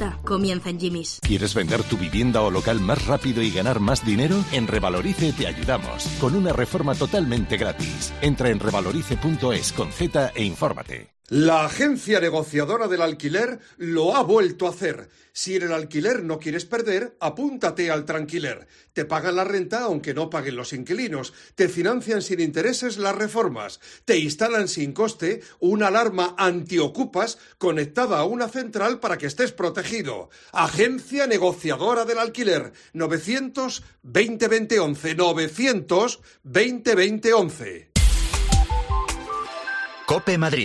vista comienza en Jimmy's. ¿Quieres vender tu vivienda o local más rápido y ganar más dinero? En Revalorice te ayudamos, con una reforma totalmente gratis. Entra en revalorice.es con Z e infórmate. La agencia negociadora del alquiler lo ha vuelto a hacer. Si en el alquiler no quieres perder, apúntate al Tranquiler. Te pagan la renta aunque no paguen los inquilinos. Te financian sin intereses las reformas. Te instalan sin coste una alarma antiocupas conectada a una central para que estés protegido. Agencia negociadora del alquiler. 900 20 20 11. 900 20 20 11. COPE Madrid.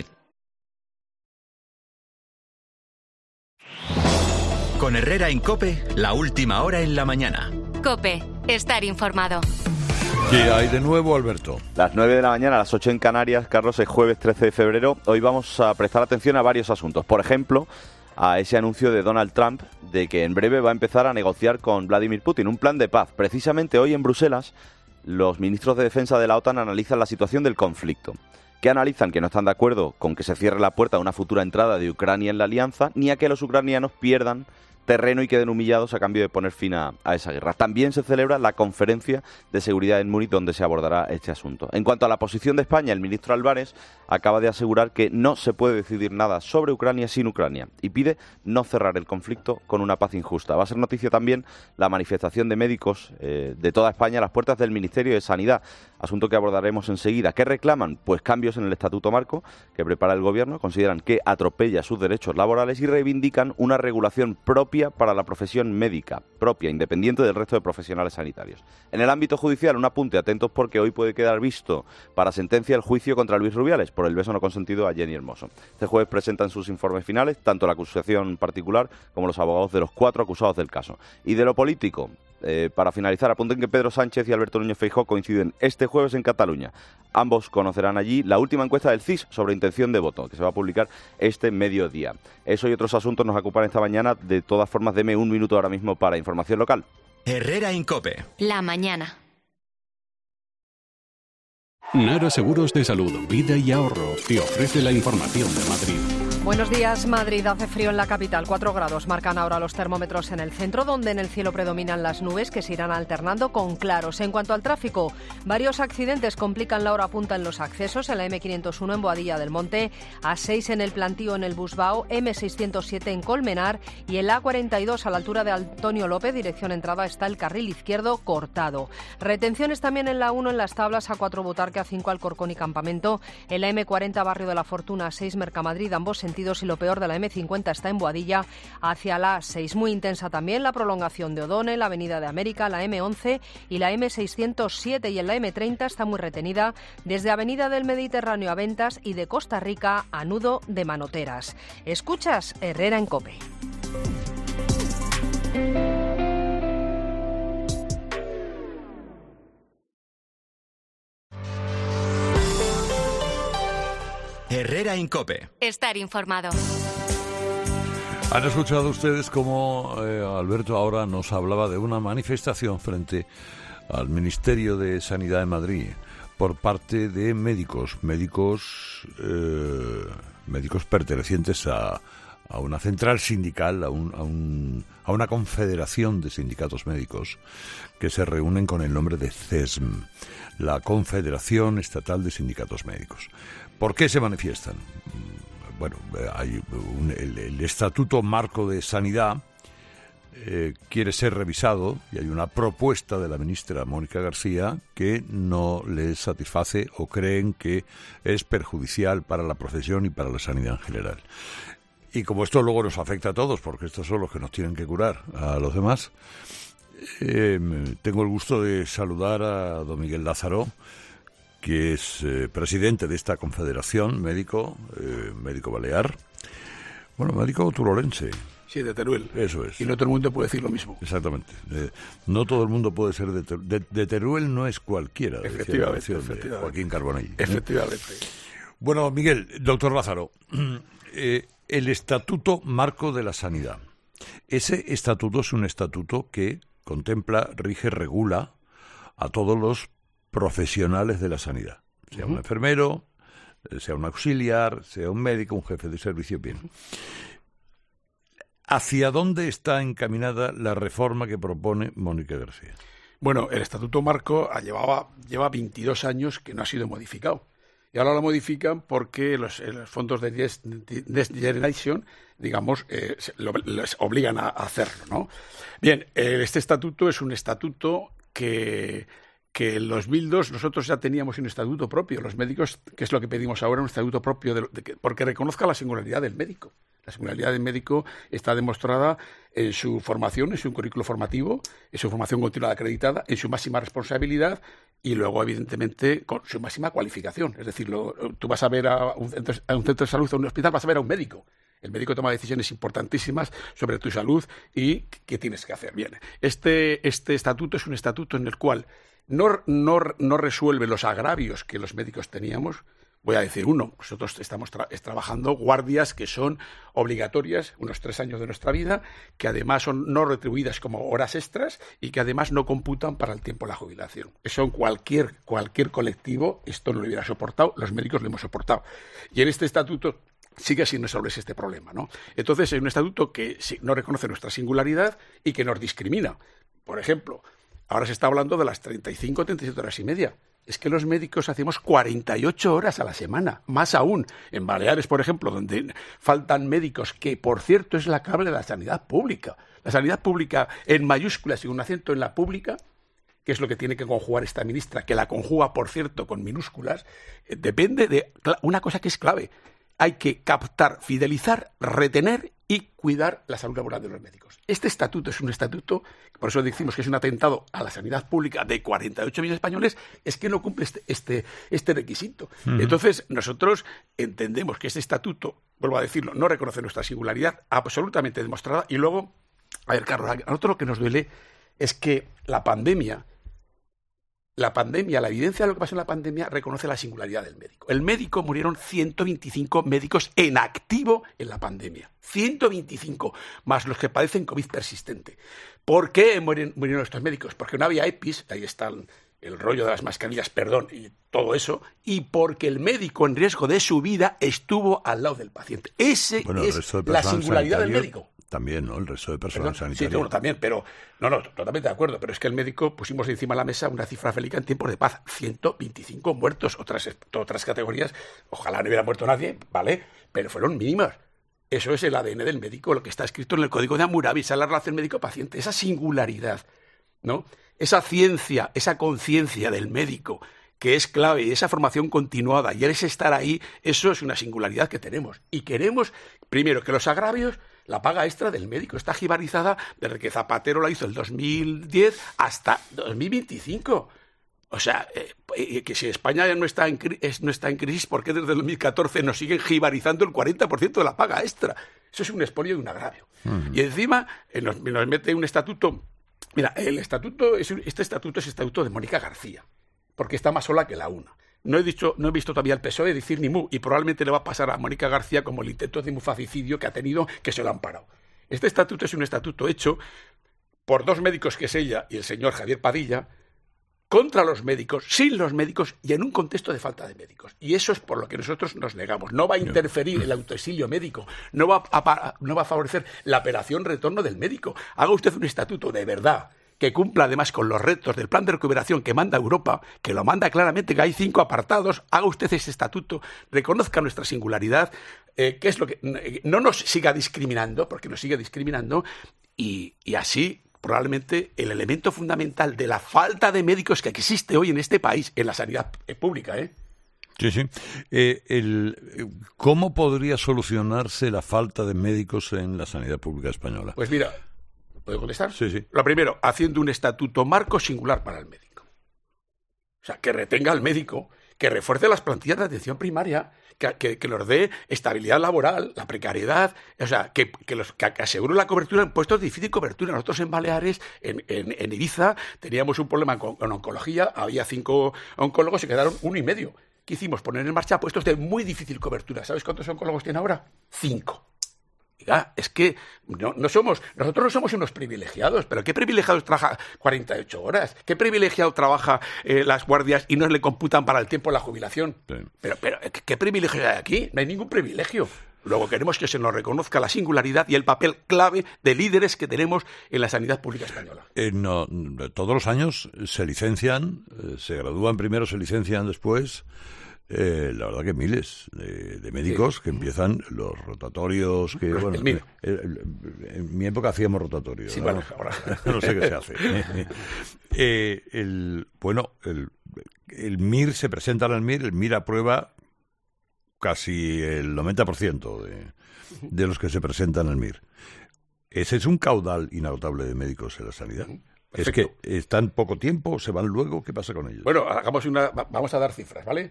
Con Herrera en COPE, la última hora en la mañana. COPE, estar informado. ¿Qué hay de nuevo, Alberto? Las 9 de la mañana, a las 8 en Canarias, Carlos, es jueves 13 de febrero. Hoy vamos a prestar atención a varios asuntos. Por ejemplo, a ese anuncio de Donald Trump de que en breve va a empezar a negociar con Vladimir Putin un plan de paz. Precisamente hoy en Bruselas, los ministros de defensa de la OTAN analizan la situación del conflicto. Que analizan que no están de acuerdo con que se cierre la puerta a una futura entrada de Ucrania en la alianza, ni a que los ucranianos pierdan terreno y queden humillados a cambio de poner fin a esa guerra. También se celebra la conferencia de seguridad en Múnich donde se abordará este asunto. En cuanto a la posición de España, el ministro Álvarez acaba de asegurar que no se puede decidir nada sobre Ucrania sin Ucrania y pide no cerrar el conflicto con una paz injusta. Va a ser noticia también la manifestación de médicos de toda España a las puertas del Ministerio de Sanidad, asunto que abordaremos enseguida. ¿Qué reclaman? Pues cambios en el Estatuto Marco que prepara el Gobierno, consideran que atropella sus derechos laborales y reivindican una regulación propia para la profesión médica, propia, independiente del resto de profesionales sanitarios. En el ámbito judicial, un apunte, atentos porque hoy puede quedar visto para sentencia el juicio contra Luis Rubiales por el beso no consentido a Jenny Hermoso. Este jueves presentan sus informes finales, tanto la acusación particular como los abogados de los 4 acusados del caso. Y de lo político, para finalizar, apunten que Pedro Sánchez y Alberto Núñez Feijóo coinciden este jueves en Cataluña. Ambos conocerán allí la última encuesta del CIS sobre intención de voto, que se va a publicar este mediodía. Eso y otros asuntos nos ocupan esta mañana. De todas formas, deme un minuto ahora mismo para información local. Herrera en COPE. La mañana. Nara Seguros de Salud, Vida y Ahorro te ofrece la información de Madrid. Buenos días, Madrid. Hace frío en la capital, 4 grados marcan ahora los termómetros en el centro, donde en el cielo predominan las nubes que se irán alternando con claros. En cuanto al tráfico, varios accidentes complican la hora punta en los accesos, en la M501 en Boadilla del Monte, A6 en el Plantío en el Busbao, M607 en Colmenar y en la A42 a la altura de Antonio López, dirección entrada, está el carril izquierdo cortado. Retenciones también en la 1 en Las Tablas, A4 Butarque, A5 Alcorcón y Campamento, en la M40 Barrio de la Fortuna, A6 Mercamadrid, ambos sentidos, y lo peor de la M50 está en Boadilla hacia la A6. Muy intensa también la prolongación de O'Donnell, la Avenida de América, la M11 y la M607, y en la M30 está muy retenida desde Avenida del Mediterráneo a Ventas y de Costa Rica a Nudo de Manoteras. Escuchas Herrera en COPE. Herrera en COPE. Estar informado. Han escuchado ustedes cómo Alberto ahora nos hablaba de una manifestación frente al Ministerio de Sanidad de Madrid por parte de médicos pertenecientes a una central sindical, a una confederación de sindicatos médicos que se reúnen con el nombre de CESM, la Confederación Estatal de Sindicatos Médicos. ¿Por qué se manifiestan? Bueno, hay el Estatuto Marco de Sanidad quiere ser revisado y hay una propuesta de la ministra Mónica García que no les satisface o creen que es perjudicial para la profesión y para la sanidad en general. Y como esto luego nos afecta a todos, porque estos son los que nos tienen que curar a los demás, tengo el gusto de saludar a don Miguel Lázaro, que es presidente de esta confederación, médico balear, bueno, médico turolense. Sí, de Teruel. Eso es. Y no todo el mundo puede decir lo mismo. Exactamente. No todo el mundo puede ser de Teruel, no es cualquiera. Efectivamente. De Joaquín Carbonell. Efectivamente. Bueno, Miguel, doctor Lázaro, el Estatuto Marco de la Sanidad. Ese estatuto es un estatuto que contempla, rige, regula a todos los profesionales de la sanidad, sea un enfermero, sea un auxiliar, sea un médico, un jefe de servicio, bien. ¿Hacia dónde está encaminada la reforma que propone Mónica García? Bueno, el Estatuto Marco lleva 22 años que no ha sido modificado. Y ahora lo modifican porque los fondos de Next Generation, digamos, les obligan a hacerlo, ¿no? Bien, este estatuto es un estatuto que en 2002 nosotros ya teníamos un estatuto propio. Los médicos, que es lo que pedimos ahora, un estatuto propio porque reconozca la singularidad del médico. La singularidad del médico está demostrada en su formación, en su currículo formativo, en su formación continuada acreditada, en su máxima responsabilidad y luego, evidentemente, con su máxima cualificación. Es decir, tú vas a ver a un centro de salud, a un hospital, vas a ver a un médico. El médico toma decisiones importantísimas sobre tu salud y qué tienes que hacer. Bien, este estatuto es un estatuto en el cual no resuelve los agravios que los médicos teníamos. Voy a decir uno, nosotros estamos trabajando guardias que son obligatorias, unos 3 años de nuestra vida, que además son no retribuidas como horas extras y que además no computan para el tiempo de la jubilación. Eso en cualquier colectivo, esto no lo hubiera soportado, los médicos lo hemos soportado. Y en este estatuto sigue sin resolverse este problema, ¿no? Entonces es un estatuto que no reconoce nuestra singularidad y que nos discrimina. Por ejemplo, ahora se está hablando de las 35 o 37 horas y media. Es que los médicos hacemos 48 horas a la semana, más aún. En Baleares, por ejemplo, donde faltan médicos, que por cierto es la clave de la sanidad pública. La sanidad pública en mayúsculas y un acento en la pública, que es lo que tiene que conjugar esta ministra, que la conjuga, por cierto, con minúsculas, depende de una cosa que es clave. Hay que captar, fidelizar, retener y cuidar la salud laboral de los médicos. Este estatuto es un estatuto, por eso decimos que es un atentado a la sanidad pública de 48 millones de españoles, es que no cumple este requisito. Entonces, nosotros entendemos que este estatuto, vuelvo a decirlo, no reconoce nuestra singularidad absolutamente demostrada. Y luego, a ver, Carlos, a nosotros lo que nos duele es que la evidencia de lo que pasó en la pandemia reconoce la singularidad del médico. El médico, murieron 125 médicos en activo en la pandemia. 125, más los que padecen COVID persistente. ¿Por qué murieron estos médicos? Porque no había EPIs, ahí está el rollo de las mascarillas, y todo eso, y porque el médico en riesgo de su vida estuvo al lado del paciente. Ese es la singularidad del médico. También, ¿no? El resto de personal sanitario. Sí, bueno, también, pero no, totalmente de acuerdo. Pero es que el médico pusimos encima de la mesa una cifra félica en tiempos de paz. 125 muertos, otras categorías. Ojalá no hubiera muerto nadie, ¿vale? Pero fueron mínimas. Eso es el ADN del médico, lo que está escrito en el Código de Hammurabi, esa es la relación médico-paciente, esa singularidad, ¿no? Esa ciencia, esa conciencia del médico, que es clave, y esa formación continuada, y ese estar ahí, eso es una singularidad que tenemos. Y queremos, primero, que los agravios, la paga extra del médico está jibarizada desde que Zapatero la hizo el 2010 hasta 2025. O sea, que si España ya no está en crisis, ¿por qué desde el 2014 nos siguen jibarizando el 40% de la paga extra? Eso es un expolio y un agravio. Y encima nos mete un estatuto. Mira, este estatuto es estatuto de Mónica García, porque está más sola que la una. No he visto todavía al PSOE decir ni mu, y probablemente le va a pasar a Mónica García como el intento de mufacicidio que ha tenido, que se lo han parado. Este estatuto es un estatuto hecho por 2 médicos, que es ella y el señor Javier Padilla, contra los médicos, sin los médicos y en un contexto de falta de médicos. Y eso es por lo que nosotros nos negamos. No va a interferir el autoexilio médico, no va a favorecer la operación retorno del médico. Haga usted un estatuto de verdad, que cumpla además con los retos del plan de recuperación que manda Europa, que lo manda claramente, que hay 5 apartados. Haga usted ese estatuto, reconozca nuestra singularidad, que es lo que no nos siga discriminando, porque nos sigue discriminando, y así probablemente el elemento fundamental de la falta de médicos que existe hoy en este país, en la sanidad pública, Sí. ¿Cómo podría solucionarse la falta de médicos en la sanidad pública española? Pues mira, ¿puedo contestar? Sí. Lo primero, haciendo un estatuto marco singular para el médico. O sea, que retenga al médico, que refuerce las plantillas de atención primaria, que nos dé estabilidad laboral, la precariedad, o sea, que asegure la cobertura en puestos de difícil cobertura. Nosotros en Baleares, en Ibiza, teníamos un problema con oncología, había 5 oncólogos y quedaron 1 y medio. ¿Qué hicimos? Poner en marcha puestos de muy difícil cobertura. ¿Sabes cuántos oncólogos tiene ahora? 5. Es que nosotros no somos unos privilegiados, pero ¿qué privilegiados trabaja 48 horas? ¿Qué privilegiado trabaja las guardias y no le computan para el tiempo de la jubilación? Sí. Pero ¿qué privilegio hay aquí? No hay ningún privilegio. Luego queremos que se nos reconozca la singularidad y el papel clave de líderes que tenemos en la sanidad pública española. No, todos los años se licencian, se gradúan primero, se licencian después. La verdad que miles de médicos que empiezan los rotatorios que bueno, en mi época hacíamos rotatorios. Sí, ¿no? bueno, ahora no sé qué se hace. El MIR se presenta al MIR, el MIR aprueba casi el 90% de los que se presentan al MIR. Ese es un caudal inagotable de médicos en la sanidad. Perfecto. Es que están poco tiempo, se van luego, ¿qué pasa con ellos? Bueno, vamos a dar cifras, ¿vale?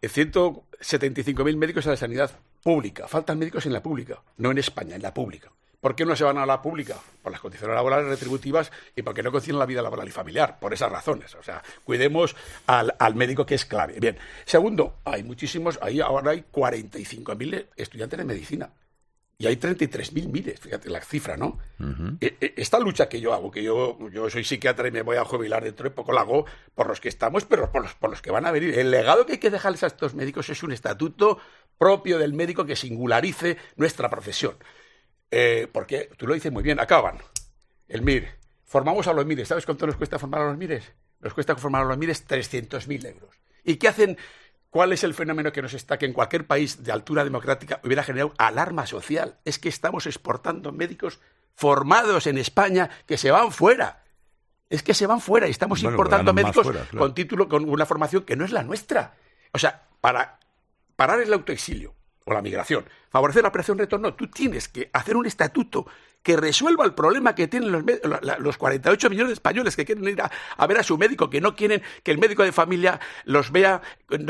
175.000 médicos en la sanidad pública. Faltan médicos en la pública, no en España, en la pública. ¿Por qué no se van a la pública? Por las condiciones laborales retributivas y porque no concilian la vida laboral y familiar, por esas razones. O sea, cuidemos al médico, que es clave. Bien. Segundo, ahora hay 45.000 estudiantes de medicina. Y hay 33.000 MIRES, fíjate la cifra, ¿no? Uh-huh. Esta lucha que yo hago, que yo soy psiquiatra y me voy a jubilar dentro de poco, la hago por los que estamos, pero por los que van a venir. El legado que hay que dejarles a estos médicos es un estatuto propio del médico que singularice nuestra profesión. Porque, tú lo dices muy bien, acaban el MIR. Formamos a los MIRES. ¿Sabes cuánto nos cuesta formar a los MIRES? Nos cuesta formar a los MIRES 300.000 euros. ¿Y qué hacen? ¿Cuál es el fenómeno que nos está, que en cualquier país de altura democrática hubiera generado alarma social? Es que estamos exportando médicos formados en España que se van fuera. Es que se van fuera y estamos importando médicos fuera, claro, con título, con una formación que no es la nuestra. O sea, para parar el autoexilio o la migración, favorecer la operación retorno, tú tienes que hacer un estatuto que resuelva el problema que tienen los 48 millones de españoles que quieren ir a ver a su médico, que no quieren que el médico de familia los vea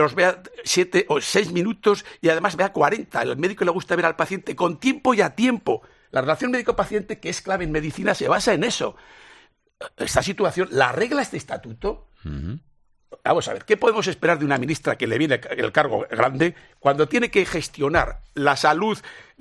7 o 6 minutos y además vea 40. Al médico le gusta ver al paciente con tiempo y a tiempo. La relación médico-paciente, que es clave en medicina, se basa en eso. Esta situación la arregla este estatuto. Uh-huh. Vamos a ver, ¿qué podemos esperar de una ministra que le viene el cargo grande cuando tiene que gestionar la salud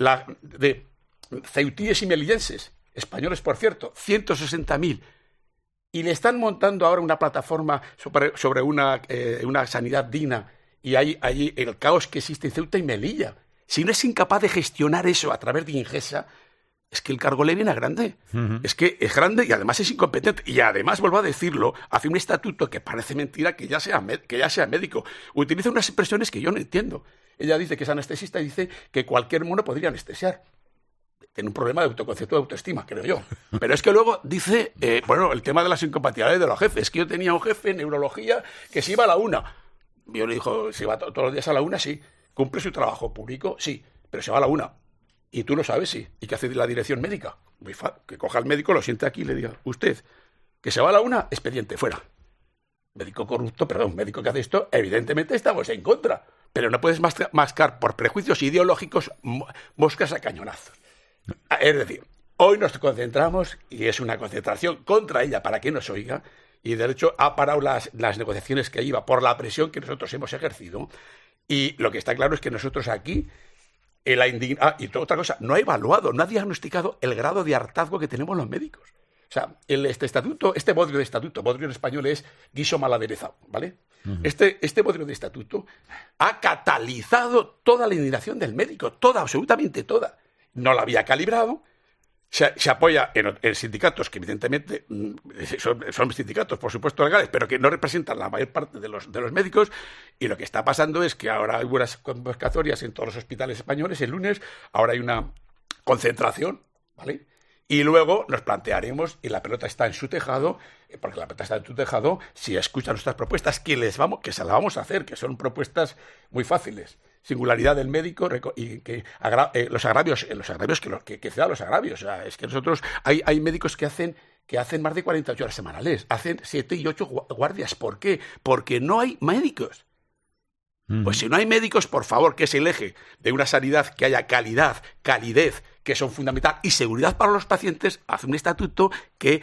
de ceutíes y melillenses, españoles por cierto, 160.000, y le están montando ahora una plataforma sobre una sanidad digna, y hay allí el caos que existe en Ceuta y Melilla? Si no es incapaz de gestionar eso a través de Ingesa, es que el cargo le viene a grande. Uh-huh. Es que es grande y además es incompetente. Y además, vuelvo a decirlo, hace un estatuto que parece mentira que ya sea médico. Utiliza unas expresiones que yo no entiendo. Ella dice que es anestesista y dice que cualquier mono podría anestesiar. Tiene un problema de autoconcepto, de autoestima, creo yo. Pero es que luego dice, el tema de las incompatibilidades de los jefes. Que yo tenía un jefe en neurología que se iba a la 1. Yo le dijo, ¿se va todos los días a la 1? Sí. ¿Cumple su trabajo público? Sí. Pero se va a la 1. Y tú lo sabes, sí. ¿Y qué hace la dirección médica? Que coja al médico, lo siente aquí y le diga, usted, que se va a la 1, expediente, fuera. Médico corrupto, médico que hace esto, evidentemente estamos en contra. Pero no puedes mascar por prejuicios ideológicos moscas a cañonazos. Es decir, hoy nos concentramos, y es una concentración contra ella para que nos oiga, y de hecho ha parado las negociaciones que iba por la presión que nosotros hemos ejercido. Y lo que está claro es que nosotros aquí... y otra cosa, no ha evaluado, no ha diagnosticado el grado de hartazgo que tenemos los médicos. O sea, este bodrio de estatuto, bodrio en español es guiso mal aderezado, ¿vale? Uh-huh. Este bodrio de estatuto ha catalizado toda la indignación del médico, toda, absolutamente toda. No la había calibrado. Se apoya en sindicatos que evidentemente son sindicatos, por supuesto, legales, pero que no representan la mayor parte de los médicos, y lo que está pasando es que ahora hay buenas convocatorias en todos los hospitales españoles el lunes, ahora hay una concentración, ¿vale? Y luego nos plantearemos, y la pelota está en su tejado, porque la pelota está en su tejado, si escuchan nuestras propuestas, que se las vamos a hacer, que son propuestas muy fáciles. Singularidad del médico y que los agravios que se dan los agravios. O sea, es que nosotros hay médicos que hacen más de 48 horas semanales, hacen 7 y 8 guardias. ¿Por qué? Porque no hay médicos. Pues si no hay médicos, por favor, que es el eje de una sanidad, que haya calidad, calidez, que son fundamental, y seguridad para los pacientes, hace un estatuto que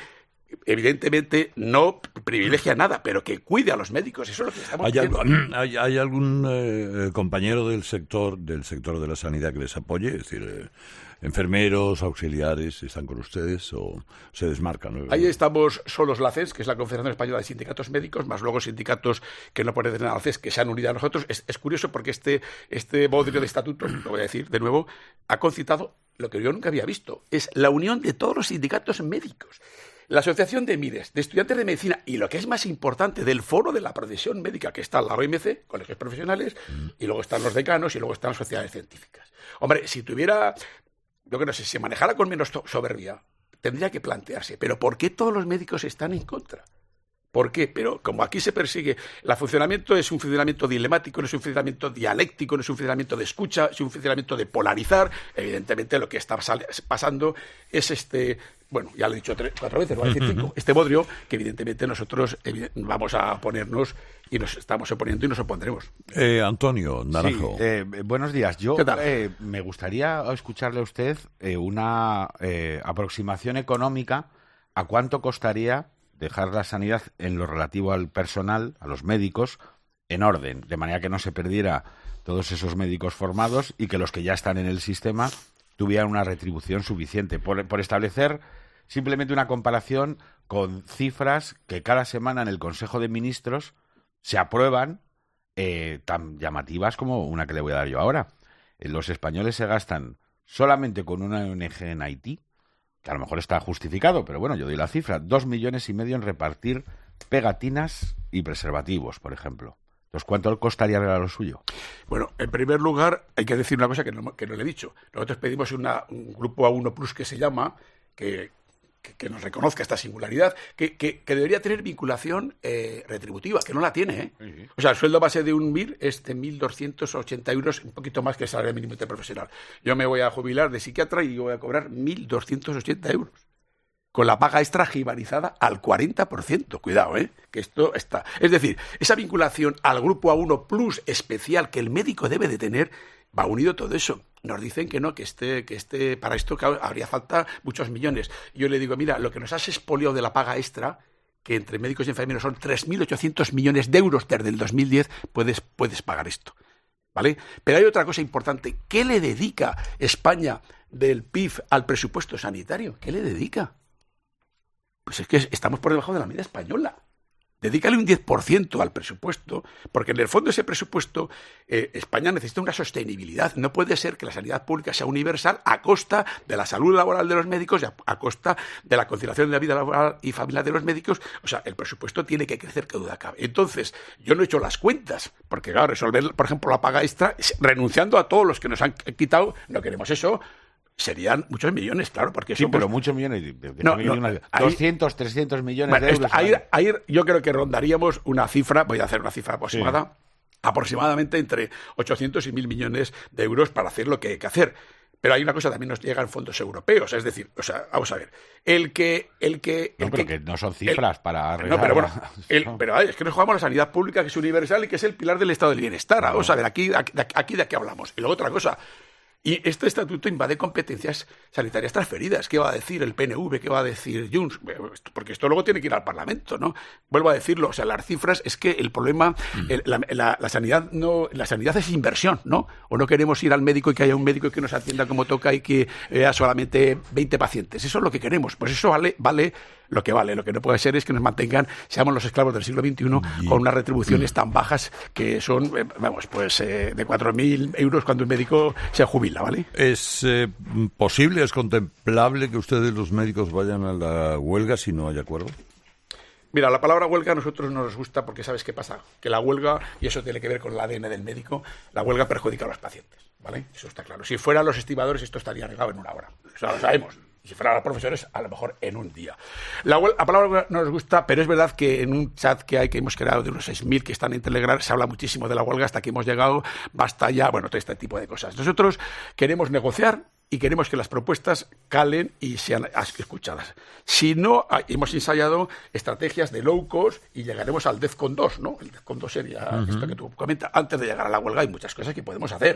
evidentemente no privilegia nada, pero que cuide a los médicos. Eso es lo que estamos diciendo. ¿Hay algún compañero del sector de la sanidad que les apoye? Es decir, enfermeros, auxiliares, ¿están con ustedes o se desmarcan, ¿no? Ahí estamos solos la CES, que es la Confederación Española de Sindicatos Médicos, más luego sindicatos que no pertenecen a la CES, que se han unido a nosotros. Es curioso porque este bodrio de estatuto, lo voy a decir de nuevo, ha concitado lo que yo nunca había visto. Es la unión de todos los sindicatos médicos. La Asociación de MIDES, de Estudiantes de Medicina, y lo que es más importante, del Foro de la Profesión Médica, que está la OMC, colegios profesionales, y luego están los decanos y luego están las sociedades científicas. Hombre, si tuviera, yo que no sé, si se manejara con menos soberbia, tendría que plantearse, ¿pero por qué todos los médicos están en contra? ¿Por qué? Pero como aquí se persigue, el funcionamiento es un funcionamiento dilemático, no es un funcionamiento dialéctico, no es un funcionamiento de escucha, es un funcionamiento de polarizar. Evidentemente lo que está pasando es bueno, ya lo he dicho 4 veces, voy a decir 5, este bodrio que evidentemente nosotros vamos a oponernos y nos estamos oponiendo y nos opondremos. Antonio Naranjo. Sí, buenos días. Yo ¿Qué tal? Me gustaría escucharle a usted una aproximación económica a cuánto costaría dejar la sanidad en lo relativo al personal, a los médicos, en orden, de manera que no se perdiera todos esos médicos formados y que los que ya están en el sistema tuvieran una retribución suficiente. Por establecer simplemente una comparación con cifras que cada semana en el Consejo de Ministros se aprueban, tan llamativas como una que le voy a dar yo ahora. Los españoles se gastan solamente con una ONG en Haití, que a lo mejor está justificado, pero bueno, yo doy la cifra, 2,5 millones en repartir pegatinas y preservativos, por ejemplo. Entonces, ¿cuánto costaría arreglar lo suyo? Bueno, en primer lugar, hay que decir una cosa que no le he dicho. Nosotros pedimos un grupo A1 Plus que se llama, que nos reconozca esta singularidad, que debería tener vinculación retributiva, que no la tiene, ¿eh? Sí. O sea, el sueldo base de un MIR es de 1.280 euros, un poquito más que el salario mínimo interprofesional. Yo me voy a jubilar de psiquiatra y voy a cobrar 1.280 euros. Con la paga extra jibarizada al 40%. Cuidado, que esto está. Es decir, esa vinculación al grupo A1 Plus especial que el médico debe de tener, va unido todo eso. Nos dicen que no, que para esto habría falta muchos millones. Yo le digo, mira, lo que nos has expoliado de la paga extra, que entre médicos y enfermeros son 3.800 millones de euros desde el 2010, puedes pagar esto, ¿vale? Pero hay otra cosa importante. ¿Qué le dedica España del PIB al presupuesto sanitario? ¿Qué le dedica? Pues es que estamos por debajo de la media española. Dedícale un 10% al presupuesto, porque en el fondo ese presupuesto, España necesita una sostenibilidad. No puede ser que la sanidad pública sea universal a costa de la salud laboral de los médicos y a costa de la conciliación de la vida laboral y familiar de los médicos. O sea, el presupuesto tiene que crecer, que duda cabe. Entonces, yo no he hecho las cuentas, porque claro, resolver, por ejemplo, la paga extra, renunciando a todos los que nos han quitado, no queremos eso. Serían muchos millones, claro, porque sí, pero muchos millones, 200, 300 millones de euros. Ahí yo creo que rondaríamos una cifra, voy a hacer una cifra aproximada, aproximadamente entre 800 y 1.000 millones de euros para hacer lo que hay que hacer. Pero hay una cosa, también nos llegan fondos europeos, es decir, o sea, vamos a ver, que no son cifras para arreglar. No, pero bueno, pero es que nos jugamos la sanidad pública, que es universal y que es el pilar del estado del bienestar. No. Vamos a ver, aquí de qué hablamos. Y luego otra cosa. Y este estatuto invade competencias sanitarias transferidas. ¿Qué va a decir el PNV? ¿Qué va a decir Junts? Porque esto luego tiene que ir al Parlamento, ¿no? Vuelvo a decirlo, o sea, las cifras es que el problema, la sanidad es inversión, ¿no? O no queremos ir al médico y que haya un médico que nos atienda como toca y que haya solamente 20 pacientes. Eso es lo que queremos. Pues eso vale lo que vale. Lo que no puede ser es que nos mantengan, seamos los esclavos del siglo XXI con unas retribuciones tan bajas que son, de 4.000 euros cuando un médico se jubila, ¿vale? ¿Es posible, es contemplable que ustedes los médicos vayan a la huelga si no hay acuerdo? Mira, la palabra huelga a nosotros no nos gusta porque ¿sabes qué pasa? Que la huelga, y eso tiene que ver con el ADN del médico, la huelga perjudica a los pacientes, ¿vale? Eso está claro. Si fueran los estibadores esto estaría arreglado en una hora. O sea, lo sabemos. Si fueran los profesores, a lo mejor en un día. La palabra no nos gusta, pero es verdad que en un chat que hemos creado de unos 6.000 que están en Telegram, se habla muchísimo de la huelga, hasta que hemos llegado, basta ya, bueno, todo este tipo de cosas. Nosotros queremos negociar y queremos que las propuestas calen y sean escuchadas. Si no, hemos ensayado estrategias de low cost y llegaremos al DEFCON 2, ¿no? El DEFCON 2 sería esto que tú comentas. Antes de llegar a la huelga hay muchas cosas que podemos hacer.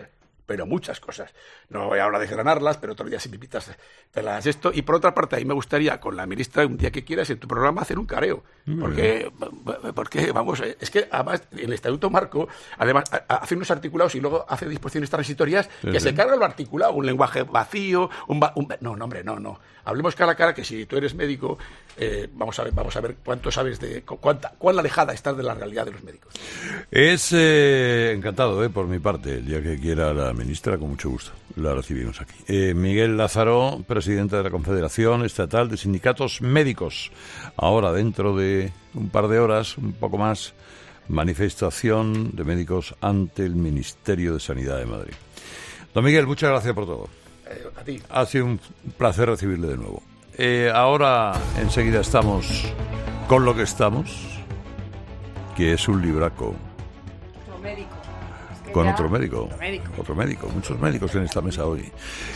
pero muchas cosas. No voy ahora a desgranarlas, pero otro día si me invitas te las esto. Y por otra parte, a mí me gustaría con la ministra un día que quieras en tu programa hacer un careo. Porque vamos, es que además en el Estatuto Marco, además hace unos articulados y luego hace disposiciones transitorias que se carga lo articulado, un lenguaje vacío, no, hombre, no. Hablemos cara a cara, que si tú eres médico, vamos a ver cuánto sabes cuán alejada estás de la realidad de los médicos. Es encantado, por mi parte, el día que quiera la ministra, con mucho gusto, la recibimos aquí. Miguel Lázaro, presidente de la Confederación Estatal de Sindicatos Médicos. Ahora, dentro de un par de horas, un poco más, manifestación de médicos ante el Ministerio de Sanidad de Madrid. Don Miguel, muchas gracias por todo. A ti. Ha sido un placer recibirle de nuevo. Ahora, enseguida estamos con lo que estamos, que es un libraco. Con otro médico, muchos médicos en esta mesa hoy.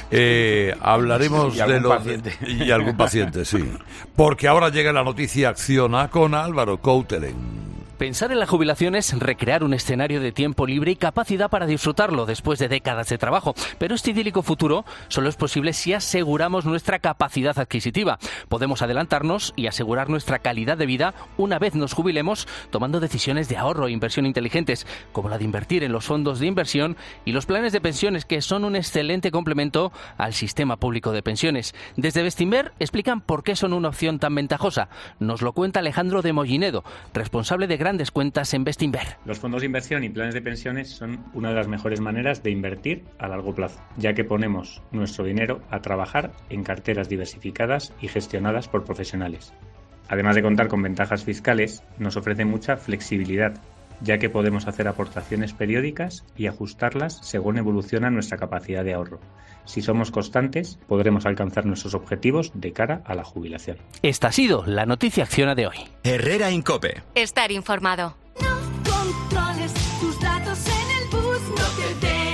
Hablaremos de lo y algún paciente, sí. Porque ahora llega la noticia Acciona con Álvaro Coutelen. Pensar en la jubilación es recrear un escenario de tiempo libre y capacidad para disfrutarlo después de décadas de trabajo. Pero este idílico futuro solo es posible si aseguramos nuestra capacidad adquisitiva. Podemos adelantarnos y asegurar nuestra calidad de vida una vez nos jubilemos, tomando decisiones de ahorro e inversión inteligentes, como la de invertir en los fondos de inversión y los planes de pensiones, que son un excelente complemento al sistema público de pensiones. Desde Bestinver explican por qué son una opción tan ventajosa. Nos lo cuenta Alejandro de Mollinedo, responsable de grandes cuentas en Bestinver. Los fondos de inversión y planes de pensiones son una de las mejores maneras de invertir a largo plazo, ya que ponemos nuestro dinero a trabajar en carteras diversificadas y gestionadas por profesionales. Además de contar con ventajas fiscales, nos ofrece mucha flexibilidad, ya que podemos hacer aportaciones periódicas y ajustarlas según evoluciona nuestra capacidad de ahorro. Si somos constantes, podremos alcanzar nuestros objetivos de cara a la jubilación. Esta ha sido la noticia Acciona de hoy. Herrera Incope. Estar informado. No controles tus datos en el bus, no te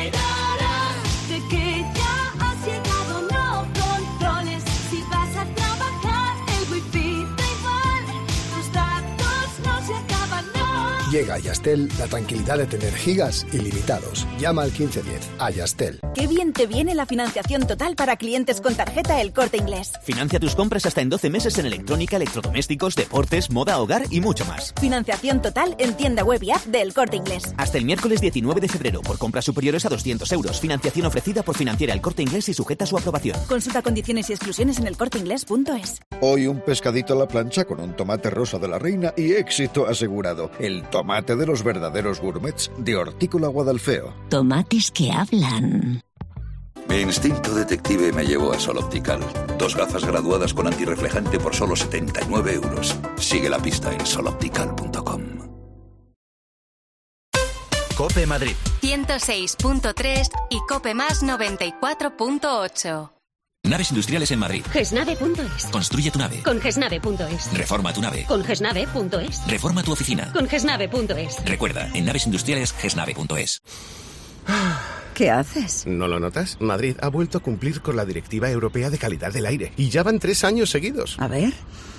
enterarás de que ya has llegado. No controles si vas a trabajar, el wifi da igual, tus datos no se acaban, no. Llega a Yastel la tranquilidad de tener gigas ilimitados. Llama al 1510 a Yastel. ¡Qué bien te viene la financiación total para clientes con tarjeta El Corte Inglés! Financia tus compras hasta en 12 meses en electrónica, electrodomésticos, deportes, moda, hogar y mucho más. Financiación total en tienda web y app de El Corte Inglés. Hasta el miércoles 19 de febrero por compras superiores a 200 euros. Financiación ofrecida por Financiera El Corte Inglés y sujeta a su aprobación. Consulta condiciones y exclusiones en elcorteinglés.es. Hoy un pescadito a la plancha con un tomate rosa de la reina y éxito asegurado. El tomate de los verdaderos gourmets de Hortícola Guadalfeo. Tomates que hablan. Mi instinto detective me llevó a Sol Optical. 2 gafas graduadas con antirreflejante por solo 79 euros. Sigue la pista en soloptical.com. Cope Madrid 106.3 y Cope Más 94.8. Naves industriales en Madrid. Gesnave.es. Construye tu nave. Con Gesnave.es. Reforma tu nave. Con Gesnave.es. Reforma tu oficina. Con Gesnave.es. Recuerda, en naves industriales, Gesnave.es. ¿Qué haces? ¿No lo notas? Madrid ha vuelto a cumplir con la Directiva Europea de Calidad del Aire y ya van 3 años seguidos. A ver.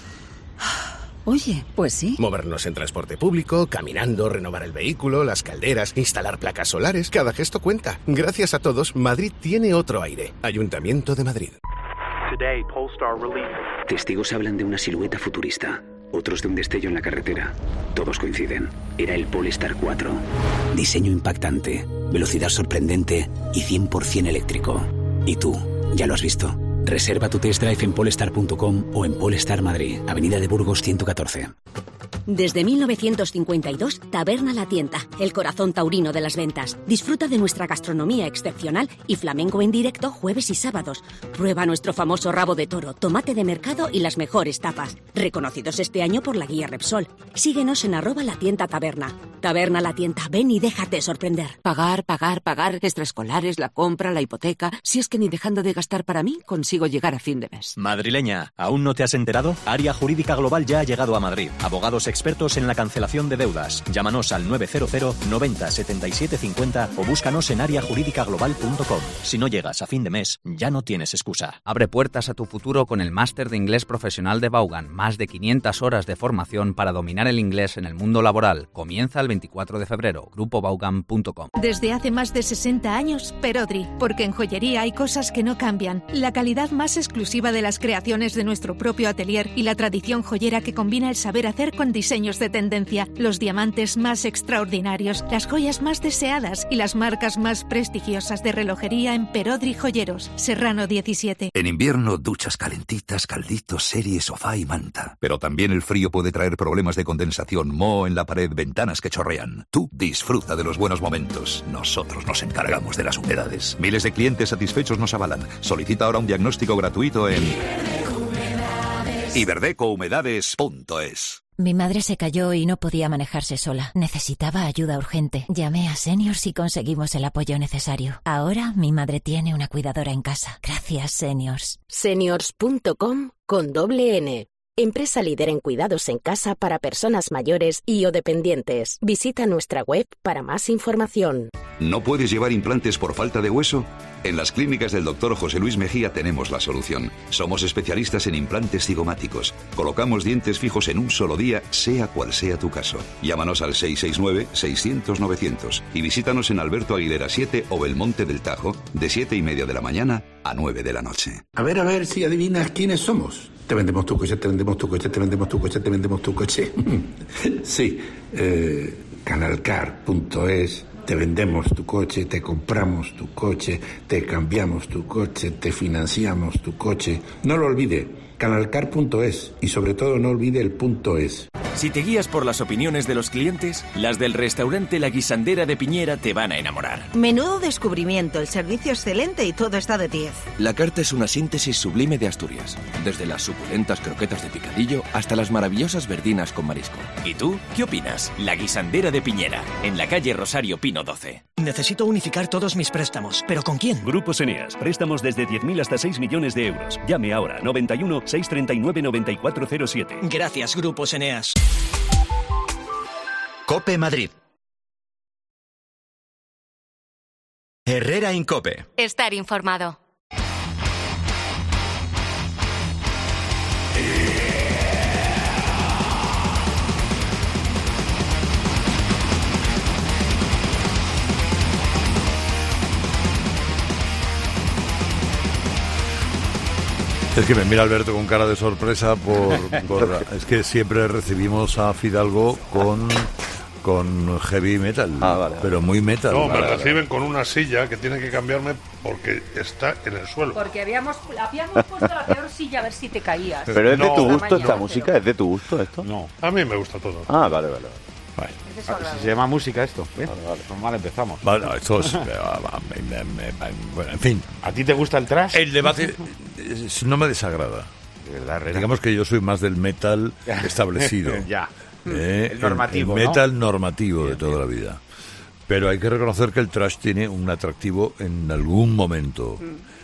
Oye, pues sí. Movernos en transporte público, caminando, renovar el vehículo, las calderas, instalar placas solares, cada gesto cuenta. Gracias a todos, Madrid tiene otro aire. Ayuntamiento de Madrid. Testigos hablan de una silueta futurista, otros de un destello en la carretera. Todos coinciden. Era el Polestar 4. Diseño impactante, velocidad sorprendente y 100% eléctrico. ¿Y tú? ¿Ya lo has visto? Reserva tu test drive en polestar.com o en Polestar Madrid, Avenida de Burgos 114. Desde 1952, Taberna La Tienda, el corazón taurino de las ventas. Disfruta de nuestra gastronomía excepcional y flamenco en directo jueves y sábados. Prueba nuestro famoso rabo de toro, tomate de mercado y las mejores tapas. Reconocidos este año por la guía Repsol. Síguenos en @latiendataberna. Taberna La Tienda, ven y déjate sorprender. Pagar, extraescolares, la compra, la hipoteca. Si es que ni dejando de gastar para mí, consigo llegar a fin de mes. Madrileña, ¿aún no te has enterado? Área Jurídica Global ya ha llegado a Madrid. Abogados expertos en la cancelación de deudas. Llámanos al 900 90 77 50 o búscanos en areajurídicaglobal.com. Si no llegas a fin de mes, ya no tienes excusa. Abre puertas a tu futuro con el Máster de Inglés Profesional de Vaughan. Más de 500 horas de formación para dominar el inglés en el mundo laboral. Comienza el 24 de febrero. GrupoVaughan.com. Desde hace más de 60 años, Perodri. Porque en joyería hay cosas que no cambian. La calidad más exclusiva de las creaciones de nuestro propio atelier y la tradición joyera que combina el saber hacer con diseños de tendencia, los diamantes más extraordinarios, las joyas más deseadas y las marcas más prestigiosas de relojería en Perodri Joyeros. Serrano 17. En invierno, duchas calentitas, calditos, serie, sofá y manta. Pero también el frío puede traer problemas de condensación, moho en la pared, ventanas que chorrean. Tú disfruta de los buenos momentos. Nosotros nos encargamos de las humedades. Miles de clientes satisfechos nos avalan. Solicita ahora un diagnóstico gratuito en iberdecouhumedades.es. Mi madre se cayó y no podía manejarse sola. Necesitaba ayuda urgente. Llamé a Seniors y conseguimos el apoyo necesario. Ahora mi madre tiene una cuidadora en casa. Gracias, Seniors. Seniors.com con doble N. Empresa líder en cuidados en casa para personas mayores y o dependientes. Visita nuestra web para más información. ¿No puedes llevar implantes por falta de hueso? En las clínicas del Dr. José Luis Mejía tenemos la solución. Somos especialistas en implantes cigomáticos. Colocamos dientes fijos en un solo día, sea cual sea tu caso. Llámanos al 669-600-900 y visítanos en Alberto Aguilera 7 o Belmonte del Tajo, de 7:30 de la mañana a 9 de la noche. A ver si adivinas quiénes somos. Te vendemos tu coche, te vendemos tu coche, te vendemos tu coche, te vendemos tu coche. Sí, Canalcar.es. Te vendemos tu coche, te compramos tu coche, te cambiamos tu coche, te financiamos tu coche. No lo olvide, Canalcar.es y sobre todo no olvide el .es. Si te guías por las opiniones de los clientes, las del restaurante La Guisandera de Piñera te van a enamorar. Menudo descubrimiento, el servicio excelente y todo está de 10. La carta es una síntesis sublime de Asturias, desde las suculentas croquetas de picadillo hasta las maravillosas verdinas con marisco. ¿Y tú qué opinas? La Guisandera de Piñera, en la calle Rosario Pino 12. Necesito unificar todos mis préstamos, ¿pero con quién? Grupos Eneas, préstamos desde 10.000 hasta 6 millones de euros. Llame ahora, 91 639 9407. Gracias, Grupos Eneas. COPE Madrid. Herrera Incope. Estar informado. Es que me mira Alberto con cara de sorpresa es que siempre recibimos a Fidalgo con heavy metal, vale. Pero muy metal. No, me reciben con una silla que tiene que cambiarme porque está en el suelo. Porque habíamos puesto la peor silla a ver si te caías. Pero es de tu gusto esta música, ¿es de tu gusto esto? No, a mí me gusta todo. Ah, vale. Vale. Se llama música esto. Vale. Mal empezamos. Bueno, esto es... bueno, en fin. ¿A ti te gusta el thrash? El debate no me desagrada. De verdad, digamos que yo soy más del metal establecido. Ya. El normativo, el metal normativo de toda la vida. Pero hay que reconocer que el thrash tiene un atractivo en algún momento.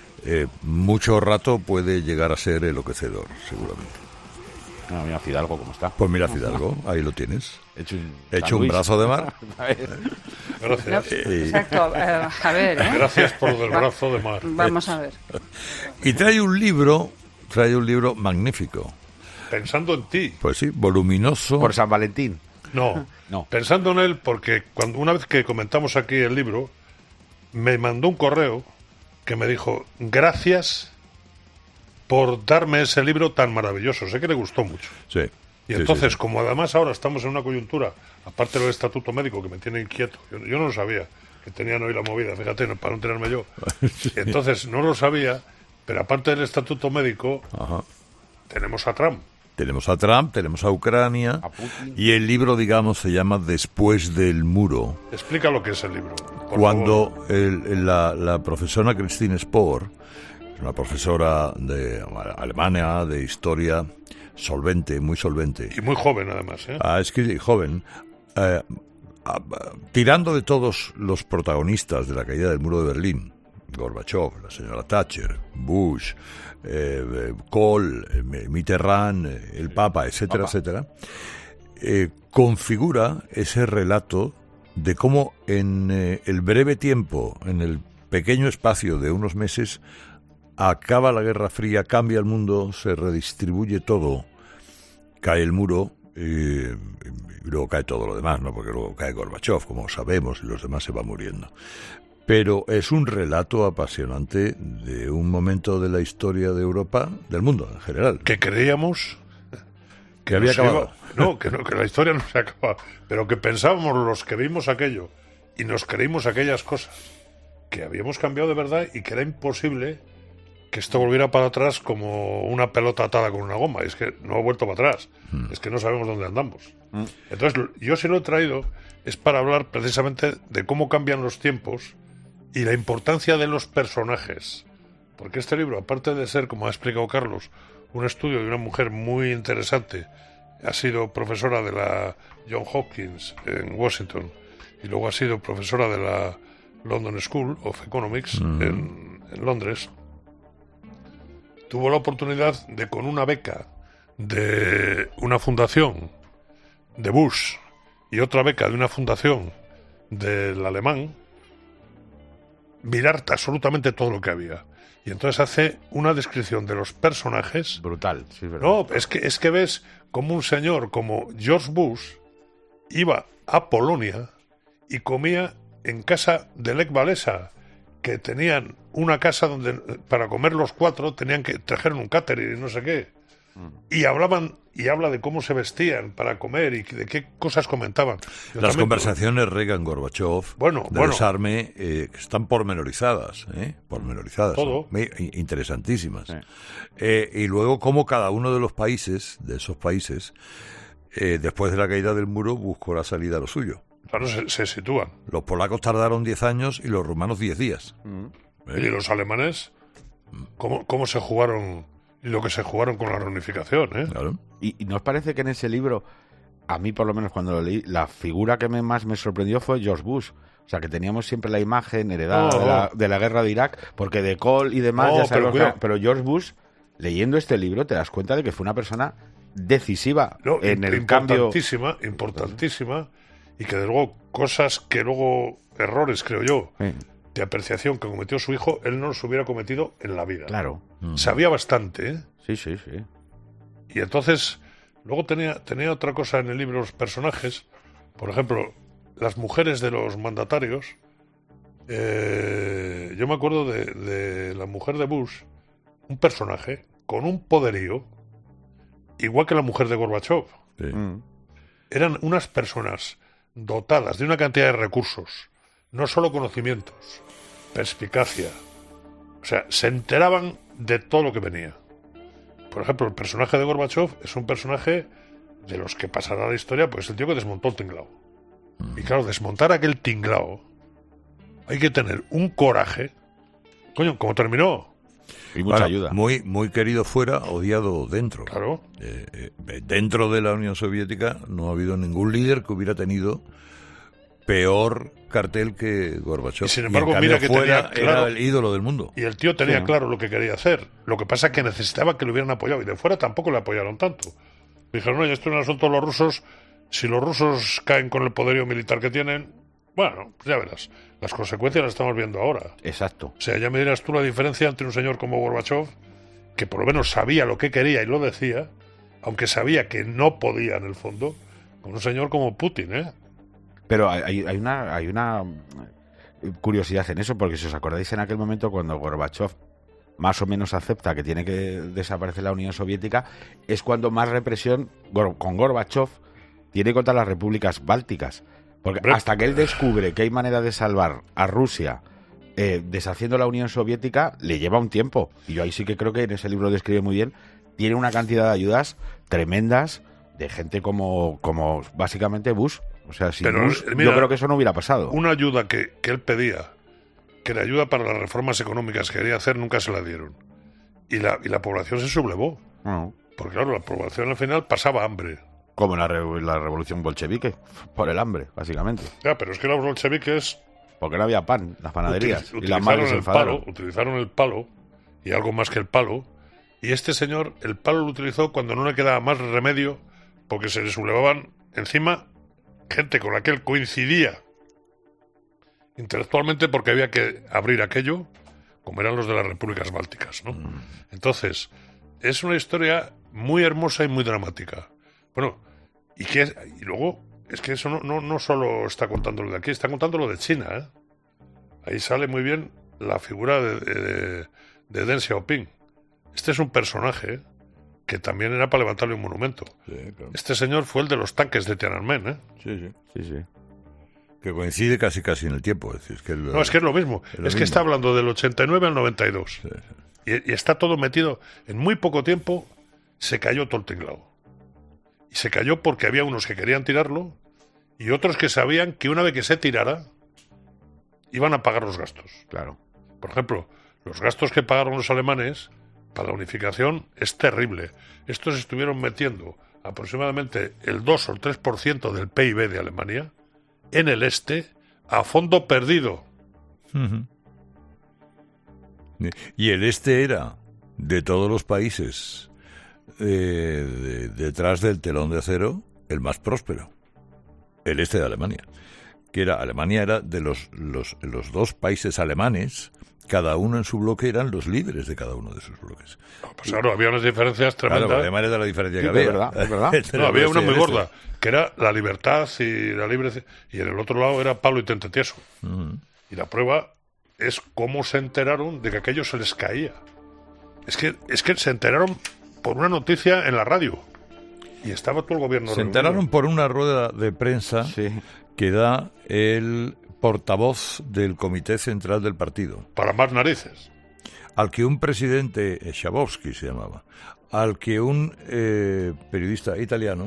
Mucho rato puede llegar a ser enloquecedor, seguramente. No, mira Fidalgo cómo está. Pues mira Fidalgo, ahí lo tienes. Hecho un brazo de mar. Gracias. Exacto. A ver, Gracias por el brazo de mar. Vamos a ver. Y trae un libro magnífico. Pensando en ti. Pues sí, voluminoso. Por San Valentín. No. Pensando en él, porque una vez que comentamos aquí el libro, me mandó un correo que me dijo, gracias por darme ese libro tan maravilloso. Sé que le gustó mucho. Sí. Y entonces, como además ahora estamos en una coyuntura, aparte del estatuto médico que me tiene inquieto, yo no lo sabía, que tenían hoy la movida, fíjate, para no tenerme yo. Entonces, no lo sabía, pero aparte del estatuto médico, tenemos a Trump. Tenemos a Trump, tenemos a Ucrania, y el libro, digamos, se llama Después del muro. Explica lo que es el libro. Cuando la profesora Christine Spohr, una profesora de Alemania, de historia, solvente, muy solvente. Y muy joven, además. Es que joven. Tirando de todos los protagonistas de la caída del muro de Berlín, Gorbachev, la señora Thatcher, Bush, Kohl, Mitterrand, el Papa, etcétera, etcétera, configura ese relato de cómo en el breve tiempo, en el pequeño espacio de unos meses, acaba la Guerra Fría, cambia el mundo, se redistribuye todo, cae el muro y luego cae todo lo demás, ¿no? Porque luego cae Gorbachov, como sabemos, y los demás se van muriendo. Pero es un relato apasionante de un momento de la historia de Europa, del mundo en general. Que creíamos que había acabado. Que la historia no se acaba, pero que pensábamos los que vimos aquello y nos creímos aquellas cosas, que habíamos cambiado de verdad y que era imposible que esto volviera para atrás como una pelota atada con una goma. Es que no ha vuelto para atrás. Es que no sabemos dónde andamos. Entonces, yo sí lo he traído es para hablar precisamente de cómo cambian los tiempos y la importancia de los personajes. Porque este libro, aparte de ser, como ha explicado Carlos, un estudio de una mujer muy interesante, ha sido profesora de la Johns Hopkins en Washington y luego ha sido profesora de la London School of Economics en Londres. Tuvo la oportunidad de, con una beca de una fundación de Bush y otra beca de una fundación del alemán, mirar absolutamente todo lo que había. Y entonces hace una descripción de los personajes brutal. Sí, verdad. No, es que ves como un señor como George Bush iba a Polonia y comía en casa de Lech Walesa, que tenían una casa donde para comer los cuatro tenían que traer un catering y no sé qué. Y habla de cómo se vestían para comer y de qué cosas comentaban. Las conversaciones Reagan-Gorbachev de desarme están pormenorizadas, todo. Interesantísimas. Sí. Y luego cómo cada uno de los países, de esos países, después de la caída del muro, buscó la salida a lo suyo. Claro, se sitúan. Los polacos tardaron 10 años y los rumanos 10 días. ¿Y los alemanes? ¿Cómo se jugaron? Y lo que se jugaron con la reunificación, ¿eh? Claro. ¿Y nos parece que en ese libro, a mí por lo menos cuando lo leí, la figura que más me sorprendió fue George Bush? O sea, que teníamos siempre la imagen heredada de la guerra de Irak, porque de Kohl y demás ya sabemos pero George Bush, leyendo este libro, te das cuenta de que fue una persona decisiva en el cambio. Importantísima, y que de luego errores, creo yo, de apreciación que cometió su hijo, él no los hubiera cometido en la vida. Claro. Sabía bastante, ¿eh? Sí. Y entonces, luego tenía otra cosa en el libro, los personajes. Por ejemplo, las mujeres de los mandatarios. Yo me acuerdo de la mujer de Bush, un personaje con un poderío, igual que la mujer de Gorbachev. Sí. Eran unas personas dotadas de una cantidad de recursos, no solo conocimientos, perspicacia. O sea, se enteraban de todo lo que venía. Por ejemplo, el personaje de Gorbachev es un personaje de los que pasará a la historia, pues el tío que desmontó el tinglao. Y claro, desmontar aquel tinglao, hay que tener un coraje. Coño, ¿cómo terminó? Y mucha ayuda. Muy, muy querido fuera, odiado dentro. Claro. Dentro de la Unión Soviética no ha habido ningún líder que hubiera tenido peor cartel que Gorbachev. Y sin embargo, mira que fuera tenía claro, era el ídolo del mundo. Y el tío tenía claro lo que quería hacer. Lo que pasa es que necesitaba que lo hubieran apoyado. Y de fuera tampoco le apoyaron tanto. Dijeron, oye, esto es un asunto de los rusos. Si los rusos caen con el poderío militar que tienen, bueno, pues ya verás. Las consecuencias las estamos viendo ahora. Exacto. O sea, ya me dirás tú la diferencia entre un señor como Gorbachev, que por lo menos sabía lo que quería y lo decía, aunque sabía que no podía en el fondo, con un señor como Putin, ¿eh? Pero hay una curiosidad en eso, porque si os acordáis en aquel momento cuando Gorbachev más o menos acepta que tiene que desaparecer la Unión Soviética, es cuando más represión con Gorbachev tiene contra las repúblicas bálticas. Porque hasta que él descubre que hay manera de salvar a Rusia deshaciendo la Unión Soviética, le lleva un tiempo. Y yo ahí sí que creo que en ese libro describe muy bien. Tiene una cantidad de ayudas tremendas de gente como básicamente Bush. O sea, sin Bush, mira, yo creo que eso no hubiera pasado. Una ayuda que él pedía, que la ayuda para las reformas económicas que quería hacer, nunca se la dieron. Y la población se sublevó. Porque claro, la población al final pasaba hambre. Como la revolución bolchevique, por el hambre, básicamente. Ya, pero es que los bolcheviques... Porque no había pan, las panaderías. Y las madres se enfadaron. Utilizaron el palo, y algo más que el palo. Y este señor, el palo lo utilizó cuando no le quedaba más remedio, porque se le sublevaban encima gente con la que él coincidía intelectualmente porque había que abrir aquello, como eran los de las repúblicas bálticas, ¿no? Entonces, es una historia muy hermosa y muy dramática. Bueno, y luego, es que eso no solo está contando lo de aquí, está contando lo de China, ¿eh? Ahí sale muy bien la figura de Deng Xiaoping. Este es un personaje que también era para levantarle un monumento. Sí, claro. Este señor fue el de los tanques de Tiananmen, ¿eh? Sí. Que coincide casi en el tiempo. Es que es que es lo mismo. Que está hablando del 89 al 92. Sí. Y está todo metido. En muy poco tiempo se cayó todo el tinglao. Y se cayó porque había unos que querían tirarlo y otros que sabían que una vez que se tirara iban a pagar los gastos. Claro. Por ejemplo, los gastos que pagaron los alemanes para la unificación es terrible. Estos estuvieron metiendo aproximadamente el 2 o el 3% del PIB de Alemania en el este a fondo perdido. Uh-huh. Y el este era, de todos los países detrás del telón de acero, el más próspero. El este de Alemania. Alemania era de los dos países alemanes, cada uno en su bloque eran los líderes de cada uno de sus bloques. Pues claro, había unas diferencias tremendas. Claro, Alemania era la diferencia que había. Es verdad. No, había una muy gorda, que era la libertad y la libre, y en el otro lado era Pablo y Tente Tieso. Uh-huh. Y la prueba es cómo se enteraron de que aquello se les caía. Es que se enteraron por una noticia en la radio. Y estaba todo el gobierno Se enteraron por una rueda de prensa que da el portavoz del Comité Central del Partido. Para más narices. Al que un presidente, Schabowski se llamaba, al que un periodista italiano,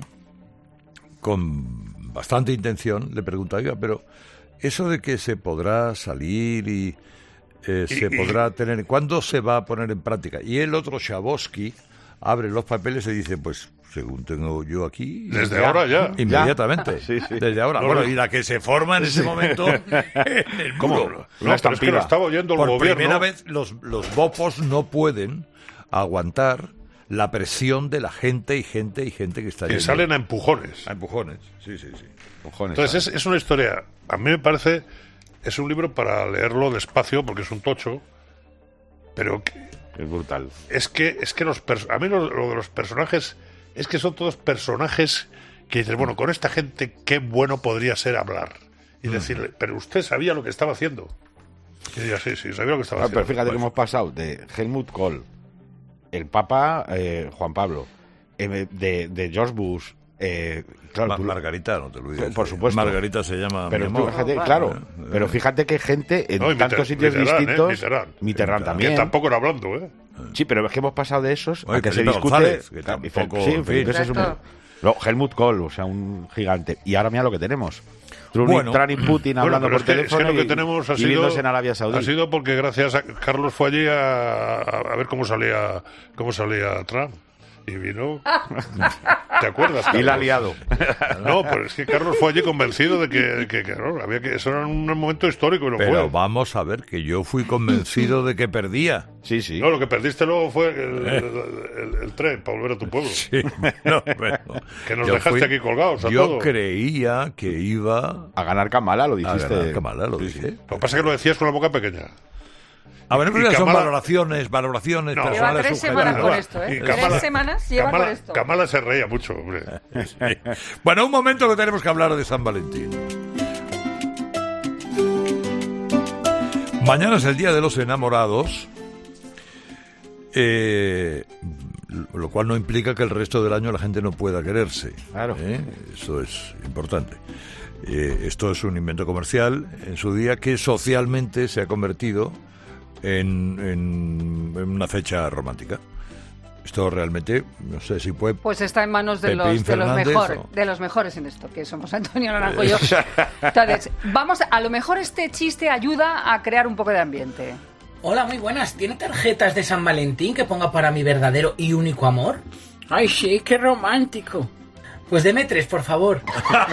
con bastante intención, le pregunta, oiga, pero eso de que se podrá salir y se podrá tener, ¿cuándo se va a poner en práctica? Y el otro, Schabowski, abre los papeles y dice, pues, según tengo yo aquí... Desde ahora ya. Inmediatamente. Sí. Desde ahora. Bueno, y la que se forma en ese momento en el muro. No, pero es que lo estaba oyendo el Por gobierno. primera vez los bopos no pueden aguantar la presión de la gente y gente que está que yendo. Salen a empujones. A empujones, sí. Empujones, entonces es una historia, a mí me parece, es un libro para leerlo despacio porque es un tocho, pero... Es brutal. Es que a mí lo de los personajes... Es que son todos personajes que dices, bueno, con esta gente qué bueno podría ser hablar. Y decirle, pero usted sabía lo que estaba haciendo. Y diría, sí, sabía lo que estaba haciendo. Pero fíjate que hemos pasado de Helmut Kohl, el Papa Juan Pablo, de George Bush... claro, Margarita, no te lo digas. Por supuesto. Margarita se llama... Pero fíjate, claro, pero fíjate que gente en tantos sitios distintos... Mitterrand también. Que tampoco era hablando, ¿eh? Sí, pero es que hemos pasado de esos a que se discute... González, que tampoco... Helmut Kohl, o sea, un gigante. Y ahora mira lo que tenemos. Trump y Putin hablando por teléfono, es que lo que tenemos y viéndose en Arabia Saudí. Ha sido porque gracias a Carlos fue allí a ver cómo salía Trump. Y vino... ¿Te acuerdas, Carlos? Y la ha liado. No, pero es que Carlos fue allí convencido de que claro, eso era un momento histórico y lo pero fue. Vamos a ver, que yo fui convencido de que perdía. Sí. No, lo que perdiste luego fue el tren para volver a tu pueblo. Sí, bueno, que nos dejaste aquí colgados a yo todos. Creía que iba... A ganar Kamala, lo dijiste. A ganar Kamala, lo dije. Lo que pasa es que lo decías con la boca pequeña. A ver, pero son valoraciones no, personales. Lleva 3 semanas con esto, ¿eh? 3 semanas lleva con esto. Kamala se reía mucho, hombre. Sí. Bueno, un momento que tenemos que hablar de San Valentín. Mañana es el Día de los Enamorados, lo cual no implica que el resto del año la gente no pueda quererse. Claro. Eso es importante. Esto es un invento comercial en su día que socialmente se ha convertido en una fecha romántica. Esto realmente, no sé si puede... Pues está en manos de los mejores en esto, que somos Antonio Naranjo y yo. Entonces, a lo mejor este chiste ayuda a crear un poco de ambiente. Hola, muy buenas. ¿Tiene tarjetas de San Valentín que ponga para mi verdadero y único amor? Ay, sí, qué romántico. Pues deme 3, por favor.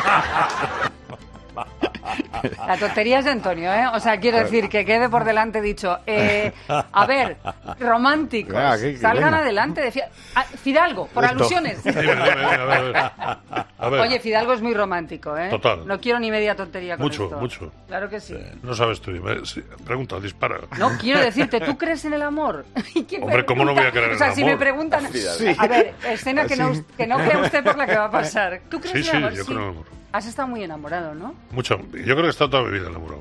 La tontería es de Antonio, ¿eh? O sea, quiero decir que quede por delante dicho. A ver, románticos, salgan adelante. Fidalgo, por alusiones. Dime, a ver. A ver. Oye, Fidalgo es muy romántico, ¿eh? Total. No quiero ni media tontería con esto. Mucho. Claro que sí. No sabes tú, pregunta, dispara. No, quiero decirte, ¿tú crees en el amor? Hombre, ¿cómo no voy a creer en el amor? O sea, si me preguntan... Sí. A ver, escena que no crea usted por la que va a pasar. ¿Tú crees en el amor? Sí, yo creo en el amor. Has estado muy enamorado, ¿no? Mucho. Yo creo que he estado toda mi vida enamorado.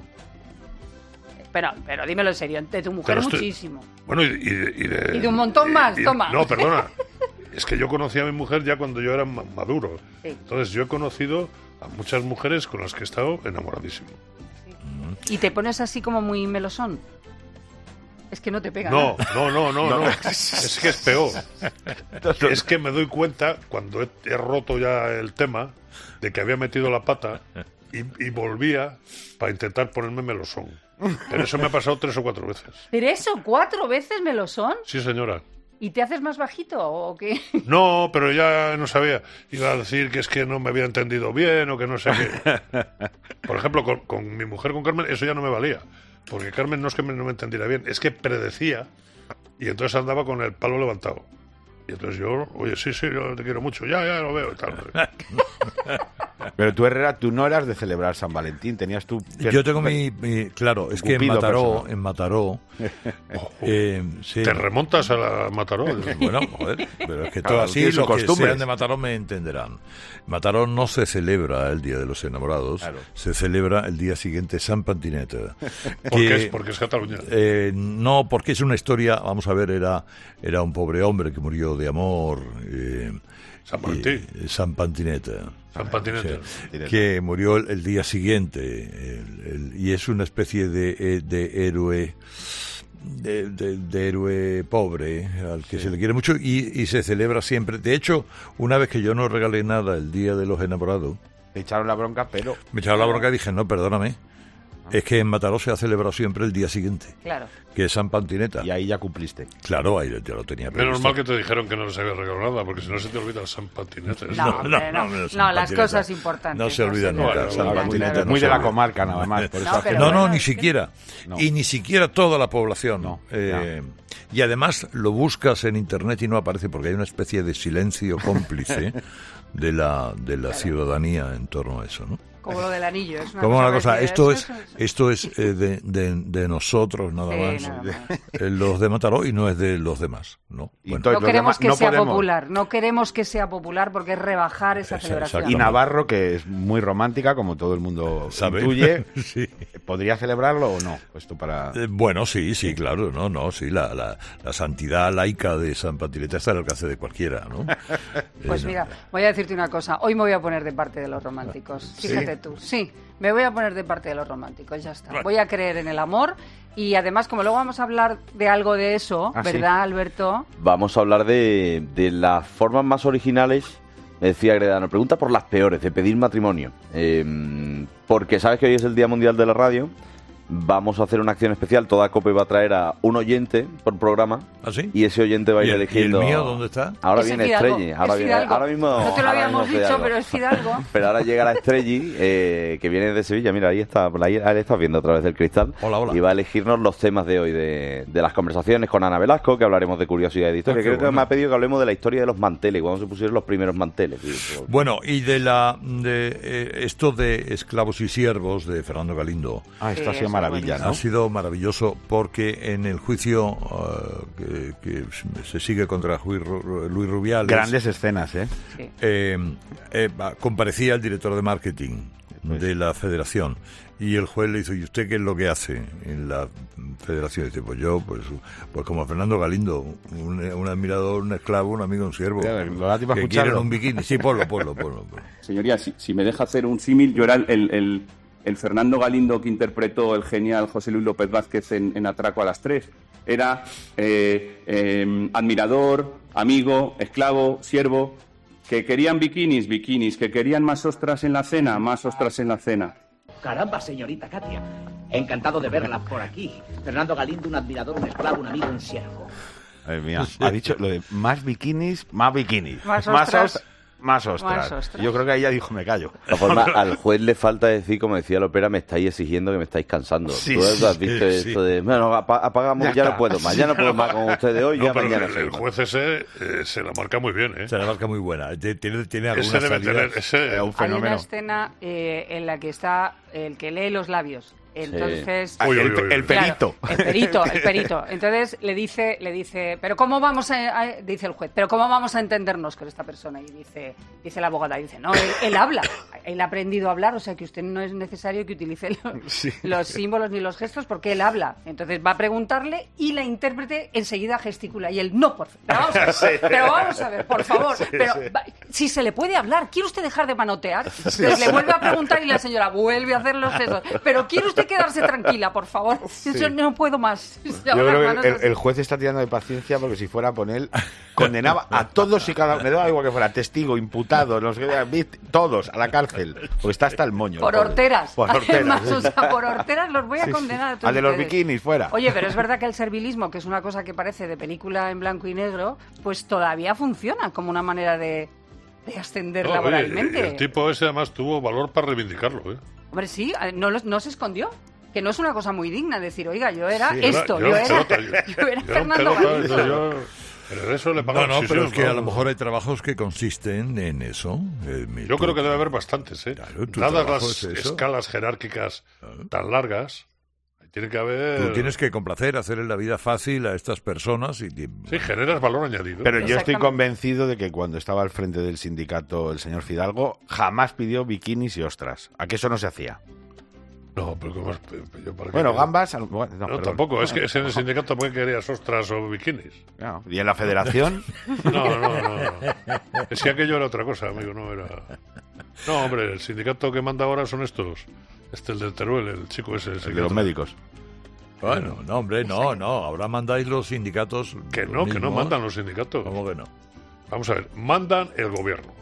Pero dímelo en serio, de tu mujer muchísimo. Bueno, y de un montón más, toma. No, perdona. Es que yo conocí a mi mujer ya cuando yo era maduro. Sí. Entonces yo he conocido a muchas mujeres con las que he estado enamoradísimo. Sí. ¿Y te pones así como muy melosón? Es que no te pega. No. Es que es peor. Es que me doy cuenta, cuando he roto ya el tema, de que había metido la pata y volvía para intentar ponerme melosón. Pero eso me ha pasado 3 o 4 veces. ¿3 o 4 veces melosón? Sí, señora. ¿Y te haces más bajito o qué? No, pero ya no sabía. Iba a decir que es que no me había entendido bien o que no sé qué. Por ejemplo, con mi mujer, con Carmen, eso ya no me valía. Porque Carmen no es que no me entendiera bien, es que predecía y entonces andaba con el palo levantado. Y entonces yo, oye, sí, yo te quiero mucho, ya lo veo y tal. Pero tú, Herrera, tú no eras de celebrar San Valentín, tenías tú... Yo tengo claro, es que en Mataró... sí. ¿Te remontas a la Mataró? Bueno, joder, pero es que todo así, los que sean de Mataró me entenderán. Mataró no se celebra el Día de los Enamorados, claro. Se celebra el día siguiente San Pantinet. Porque es Cataluña. No, porque es una historia, vamos a ver, era un pobre hombre que murió de amor... San Valentín. San Pantinet. San Pantinet. Que murió el día siguiente. Y es una especie de héroe... De héroe pobre al que se le quiere mucho y se celebra siempre. De hecho, una vez que yo no regalé nada el Día de los Enamorados, me echaron la bronca, pero... Me echaron la bronca y dije, no, perdóname. Es que en Mataró se ha celebrado siempre el día siguiente. Claro. Que es San Pantineta. Y ahí ya cumpliste. Claro, ahí ya lo tenía previsto. Menos mal que te dijeron que no les había regalado nada, porque si no se te olvida el San Pantineta. No, las cosas importantes. No se olvidan nunca. San Pantineta muy de la comarca, nada más. Por eso no, ni siquiera. No. Y ni siquiera toda la población. No. Y además lo buscas en internet y no aparece porque hay una especie de silencio cómplice de la ciudadanía en torno a eso, ¿no? Como lo del anillo. Es una cosa esto es de nosotros nada más. Los de Mataró y no es de los demás, ¿no? Bueno. No queremos que sea popular. No queremos que sea popular porque es rebajar esa celebración. Y Navarro, que es muy romántica, como todo el mundo intuye, sí. ¿Podría celebrarlo o no? Esto para... Bueno, sí, claro. Sí, la santidad laica de San Pantineta está al alcance de cualquiera, ¿no? Pues mira, voy a decirte una cosa. Hoy me voy a poner de parte de los románticos. Fíjate. Tú. Sí, me voy a poner de parte de los románticos, ya está. Voy a creer en el amor y además, como luego vamos a hablar de algo de eso, ¿verdad, Alberto? Vamos a hablar de las formas más originales, me decía Gredano, pregunta por las peores, de pedir matrimonio. Porque sabes que hoy es el Día Mundial de la Radio. Vamos a hacer una acción especial. Toda COPE va a traer a un oyente por programa. ¿Ah, sí? Y ese oyente va a ir eligiendo... ¿Y el mío dónde está? Ahora viene Estrelli. Ahora mismo... No te lo habíamos dicho, pero es Fidalgo. Pero ahora llegará Estrelli, que viene de Sevilla. Mira, ahí está. Ahí estás viendo a través del cristal. Hola. Y va a elegirnos los temas de hoy, de las conversaciones con Ana Velasco, que hablaremos de curiosidades de historia. Creo que me ha pedido que hablemos de la historia de los manteles, cuando se pusieron los primeros manteles. Bueno, y esto de esclavos y siervos de Fernando Galindo. Esto ha sido maravilla, ¿no? Ha sido maravilloso porque en el juicio que se sigue contra Luis Rubiales... Grandes escenas, ¿eh? Sí. Comparecía el director de marketing de la federación y el juez le dice, ¿y usted qué es lo que hace en la federación? Y dice, pues yo, pues como Fernando Galindo, un admirador, un esclavo, un amigo, un siervo, que quieren un bikini. Sí, ponlo. Señoría, si me deja hacer un símil, yo era el Fernando Galindo que interpretó el genial José Luis López Vázquez en Atraco a las 3. Era admirador, amigo, esclavo, siervo, que querían bikinis, que querían más ostras en la cena, Caramba, señorita Katia. Encantado de verla por aquí. Fernando Galindo, un admirador, un esclavo, un amigo, un siervo. Madre mía, ha dicho lo de más bikinis, más bikinis. Más ostras. Más ostras. Yo creo que ahí ya dijo, me callo. De todas formas, al juez le falta decir, como decía Lopera, me estáis exigiendo que me estáis cansando. Sí, ¿Tú has visto esto de, bueno, apagamos, ya no puedo más con ustedes hoy, ya pero mañana. El juez ese se la marca muy bien, ¿eh? Se la marca muy buena. Tiene algunas ese debe salidas. tener, ese un fenómeno. Hay una escena en la que está el que lee los labios. Entonces, el perito. Claro, el perito. Entonces le dice, pero ¿cómo vamos dice el juez, pero cómo vamos a entendernos con esta persona? Y dice la abogada, dice, no, él habla, él ha aprendido a hablar, o sea que usted no es necesario que utilice los símbolos ni los gestos porque él habla. Entonces va a preguntarle y la intérprete enseguida gesticula y él, no, por favor, pero vamos a ver, por favor, si se le puede hablar, ¿quiere usted dejar de manotear? Entonces le vuelve a preguntar y la señora vuelve a hacer los gestos, pero ¿quiere usted quedarse tranquila, por favor? Yo no puedo más. Yo creo que el juez está tirando de paciencia porque si fuera por él, condenaba a todos y cada... Me daba igual que fuera testigo, imputado, todos a la cárcel. Porque está hasta el moño. Por horteras. Por horteras. Además, o sea, por horteras los voy a condenar a todos. Al de los ustedes. bikinis, fuera. Oye, pero es verdad que el servilismo, que es una cosa que parece de película en blanco y negro, pues todavía funciona como una manera de ascender laboralmente. Oye, el tipo ese además tuvo valor para reivindicarlo, ¿eh? Hombre, sí, no se escondió. Que no es una cosa muy digna decir, oiga, yo era esto, yo era Fernando Galindo. Pero eso le pagan pero es que a lo mejor hay trabajos que consisten en eso. Yo creo que debe haber bastantes, ¿eh? Claro, dadas las escalas jerárquicas tan largas, tiene que haber... Tú tienes que complacer, hacerle la vida fácil a estas personas. Sí, generas valor añadido. Pero yo estoy convencido de que cuando estaba al frente del sindicato el señor Fidalgo, jamás pidió bikinis y ostras. ¿A qué eso no se hacía? No, pero ¿cómo es? Bueno, gambas... No, tampoco. Es que en el sindicato tampoco querías ostras o bikinis. No. ¿Y en la federación? No. Es que aquello era otra cosa, amigo. No, hombre, el sindicato que manda ahora son estos. El del Teruel, el chico ese. El de los médicos. Bueno, no, hombre, no. Ahora mandáis los sindicatos... Que no mandan los sindicatos. ¿Cómo que no? Vamos a ver, mandan el gobierno.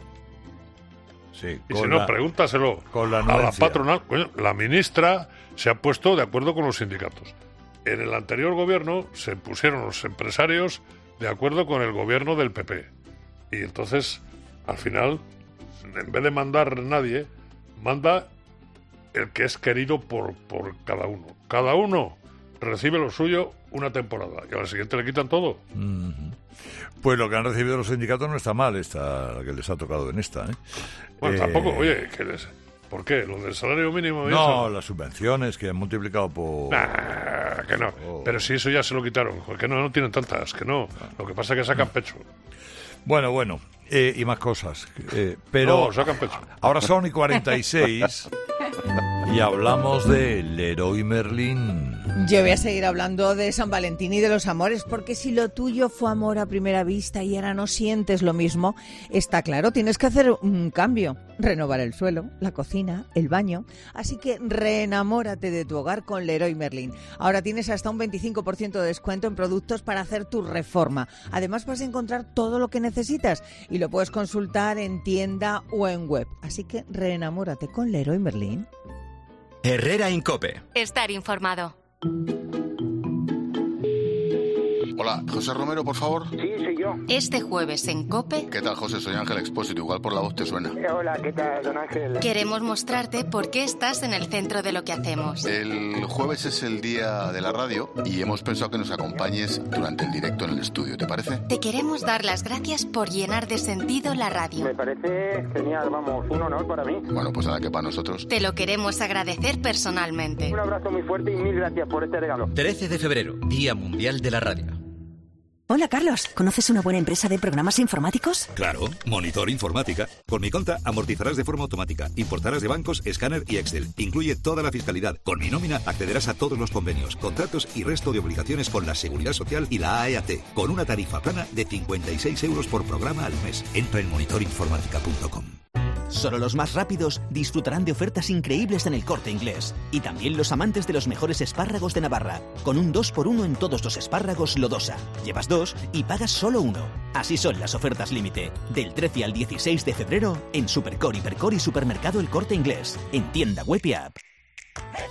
Sí, y si no, pregúntaselo a la patronal. Coño, la ministra se ha puesto de acuerdo con los sindicatos. En el anterior gobierno se pusieron los empresarios de acuerdo con el gobierno del PP. Y entonces, al final, en vez de mandar nadie, manda el que es querido por cada uno. Cada uno recibe lo suyo una temporada y a la siguiente le quitan todo. Pues lo que han recibido los sindicatos no está mal, la que les ha tocado en esta, ¿eh? Bueno, tampoco, oye, ¿por qué? ¿Lo del salario mínimo? No, las subvenciones que han multiplicado por... que no. Pero si eso ya se lo quitaron, que no tienen tantas, que no. Lo que pasa es que sacan pecho. Bueno, y más cosas. Pero no, sacan pecho. Ahora son y 46 y hablamos de Leroy Merlin. Yo voy a seguir hablando de San Valentín y de los amores, porque si lo tuyo fue amor a primera vista y ahora no sientes lo mismo, está claro, tienes que hacer un cambio, renovar el suelo, la cocina, el baño, así que reenamórate de tu hogar con Leroy Merlin. Ahora tienes hasta un 25% de descuento en productos para hacer tu reforma. Además vas a encontrar todo lo que necesitas y lo puedes consultar en tienda o en web, así que reenamórate con Leroy Merlin. Herrera Incope. Estar informado. Hola, José Romero, por favor. Sí, soy yo. Este jueves en COPE... ¿Qué tal, José? Soy Ángel Expósito, igual por la voz te suena. Hola, ¿qué tal, don Ángel? Queremos mostrarte por qué estás en el centro de lo que hacemos. El jueves es el día de la radio y hemos pensado que nos acompañes durante el directo en el estudio, ¿te parece? Te queremos dar las gracias por llenar de sentido la radio. Me parece genial, vamos, un honor para mí. Bueno, pues nada, que para nosotros. Te lo queremos agradecer personalmente. Un abrazo muy fuerte y mil gracias por este regalo. 13 de febrero, Día Mundial de la Radio. Hola, Carlos. ¿Conoces una buena empresa de programas informáticos? Claro, Monitor Informática. Por mi cuenta, amortizarás de forma automática, importarás de bancos, escáner y Excel. Incluye toda la fiscalidad. Con mi nómina accederás a todos los convenios, contratos y resto de obligaciones con la Seguridad Social y la AEAT, con una tarifa plana de 56 euros por programa al mes. Entra en monitorinformática.com. Solo los más rápidos disfrutarán de ofertas increíbles en El Corte Inglés. Y también los amantes de los mejores espárragos de Navarra. Con un 2x1 en todos los espárragos Lodosa. Llevas 2 y pagas solo 1. Así son las ofertas límite. Del 13 al 16 de febrero en Supercor, Hipercor y Supermercado El Corte Inglés. En tienda web y app.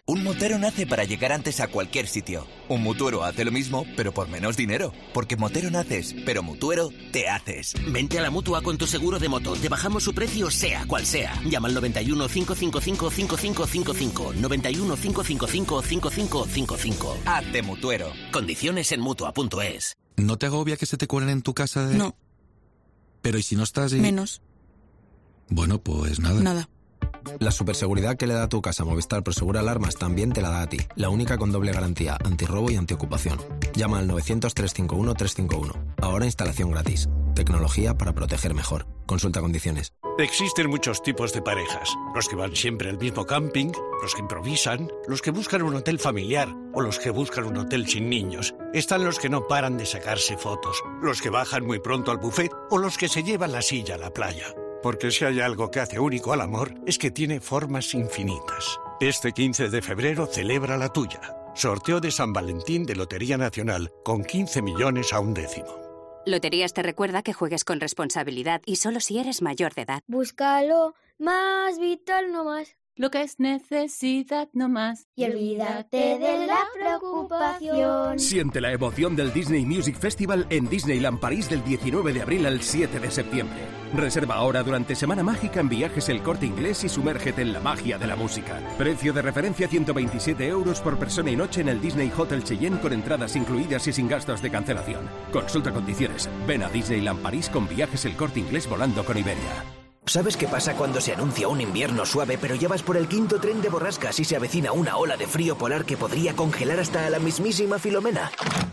Un motero nace para llegar antes a cualquier sitio. Un mutuero hace lo mismo, pero por menos dinero. Porque motero naces, pero mutuero te haces. Vente a la Mutua con tu seguro de moto. Te bajamos su precio sea cual sea. Llama al 91 555 5555. 91 555 5555. Hazte mutuero. Condiciones en Mutua.es. ¿No te agobia que se te cuelen en tu casa de...? No. Pero ¿y si no estás y...? Menos. Bueno, pues nada. Nada. La superseguridad que le da a tu casa Movistar Prosegur Alarmas también te la da a ti. La única con doble garantía, antirrobo y antiocupación. Llama al 900-351-351. Ahora instalación gratis. Tecnología para proteger mejor. Consulta condiciones. Existen muchos tipos de parejas. Los que van siempre al mismo camping, los que improvisan, los que buscan un hotel familiar o los que buscan un hotel sin niños. Están los que no paran de sacarse fotos, los que bajan muy pronto al buffet o los que se llevan la silla a la playa. Porque si hay algo que hace único al amor, es que tiene formas infinitas. Este 15 de febrero celebra la tuya. Sorteo de San Valentín de Lotería Nacional, con 15 millones a un décimo. Loterías te recuerda que juegues con responsabilidad y solo si eres mayor de edad. Búscalo más vital, no más. Lo que es necesidad, no más. Y olvídate de la preocupación. Siente la emoción del Disney Music Festival en Disneyland París del 19 de abril al 7 de septiembre. Reserva ahora durante Semana Mágica en Viajes El Corte Inglés y sumérgete en la magia de la música. Precio de referencia 127 euros por persona y noche en el Disney Hotel Cheyenne con entradas incluidas y sin gastos de cancelación. Consulta condiciones. Ven a Disneyland París con Viajes El Corte Inglés volando con Iberia. ¿Sabes qué pasa cuando se anuncia un invierno suave, pero ya vas por el quinto tren de borrascas y se avecina una ola de frío polar que podría congelar hasta a la mismísima Filomena?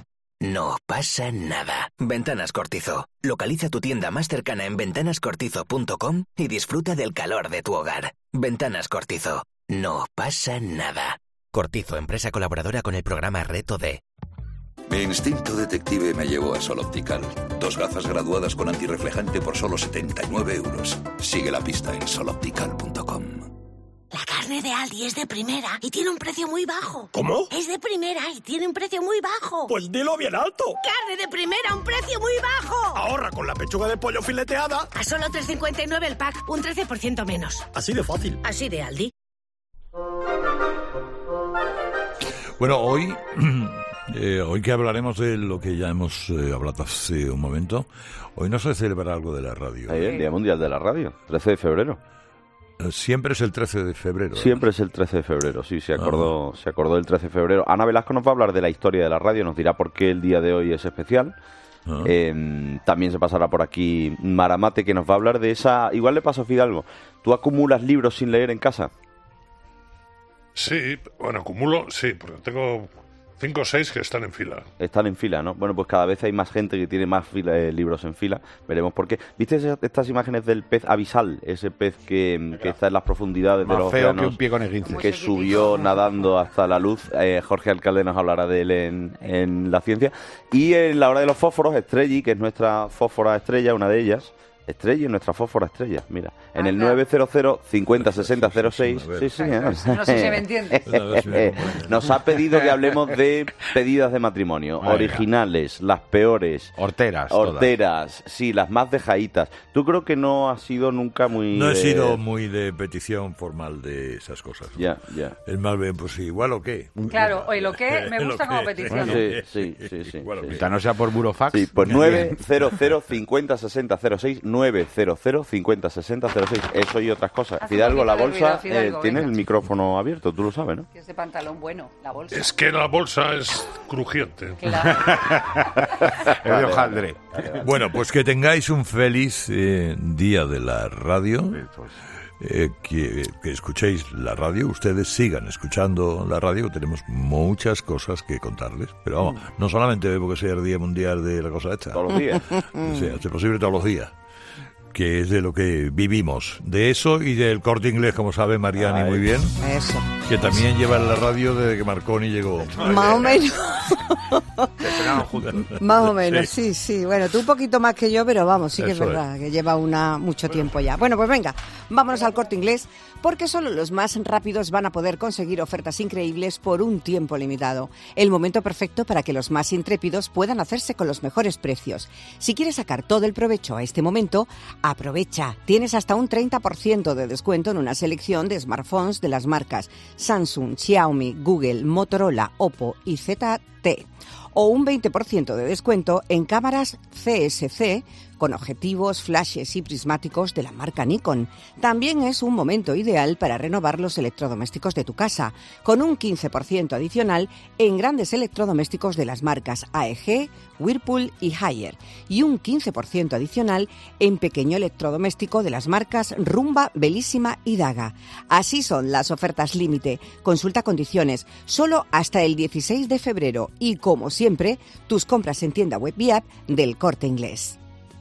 No pasa nada. Ventanas Cortizo. Localiza tu tienda más cercana en ventanascortizo.com y disfruta del calor de tu hogar. Ventanas Cortizo. No pasa nada. Cortizo, empresa colaboradora con el programa Reto D. Mi instinto detective me llevó a Sol Optical. 2 gafas graduadas con antirreflejante por solo 79 euros. Sigue la pista en soloptical.com. La carne de Aldi es de primera y tiene un precio muy bajo. ¿Cómo? Es de primera y tiene un precio muy bajo. Pues dilo bien alto. Carne de primera, un precio muy bajo. Ahorra con la pechuga de pollo fileteada. A solo 3,59 el pack, un 13% menos. Así de fácil. Así de Aldi. Bueno, hoy que hablaremos de lo que ya hemos hablado hace un momento, hoy no se celebra algo de la radio. El Día Mundial de la Radio, 13 de febrero. Siempre es el 13 de febrero. Siempre es el 13 de febrero, sí, se acordó el 13 de febrero. Ana Velasco nos va a hablar de la historia de la radio, nos dirá por qué el día de hoy es especial. También se pasará por aquí Maramate, que nos va a hablar de esa... Igual le pasa a Fidalgo, ¿tú acumulas libros sin leer en casa? Sí, bueno, acumulo, sí, porque tengo 5 o 6 que están en fila. Están en fila, ¿no? Bueno, pues cada vez hay más gente que tiene más libros en fila. Veremos por qué. ¿Viste estas imágenes del pez abisal? Ese pez que está en las profundidades de los océanos. Más feo que un pie con esguince. Que subió nadando hasta la luz. Jorge Alcalde nos hablará de él en La Ciencia. Y en la hora de los fósforos, Estrelli, que es nuestra fósfora estrella, una de ellas. Estrella, nuestra fósfora estrella, mira. En el 900 50 60 06. Sí, no sé si me entiendes. Nos ha pedido que hablemos de pedidas de matrimonio. Originales, las peores. Horteras, sí, las más dejaditas. Tú creo que no has sido nunca muy... No he sido muy de petición formal de esas cosas. Ya. Es más bien, pues igual o qué. Claro, o lo que me gusta como petición. Sí. Mientras no sea por burofax. Sí, pues 900 50 60 06, 900 50 60 06. Eso y otras cosas. Fidalgo, la bolsa tiene el micrófono abierto, tú lo sabes, ¿no? Que es de pantalón bueno, la bolsa. Es que la bolsa es crujiente. Claro. Es de hojaldre. Bueno, pues que tengáis un feliz día de la radio. Que escuchéis la radio, ustedes sigan escuchando la radio, tenemos muchas cosas que contarles, pero vamos, no solamente porque sea el Día Mundial de la cosa esta, todos los días, es posible todos los días, que es de lo que vivimos, de eso y del Corte Inglés, como sabe Mariani muy bien, eso, que también lleva la radio desde que Marconi llegó. Más o menos. Se estrenaron juntos. Más o menos, sí. Bueno, tú un poquito más que yo, pero vamos, sí que es verdad, que lleva mucho tiempo ya. Bueno, pues venga, vámonos al Corte Inglés, porque solo los más rápidos van a poder conseguir ofertas increíbles por un tiempo limitado. El momento perfecto para que los más intrépidos puedan hacerse con los mejores precios. Si quieres sacar todo el provecho a este momento, aprovecha. Tienes hasta un 30% de descuento en una selección de smartphones de las marcas Samsung, Xiaomi, Google, Motorola, Oppo y ZTE. O un 20% de descuento en cámaras CSC con objetivos, flashes y prismáticos de la marca Nikon. También es un momento ideal para renovar los electrodomésticos de tu casa, con un 15% adicional en grandes electrodomésticos de las marcas AEG, Whirlpool y Haier, y un 15% adicional en pequeño electrodoméstico de las marcas Rumba, Bellissima y Daga. Así son las ofertas límite. Consulta condiciones, solo hasta el 16 de febrero y, como siempre, tus compras en tienda web y app del Corte Inglés.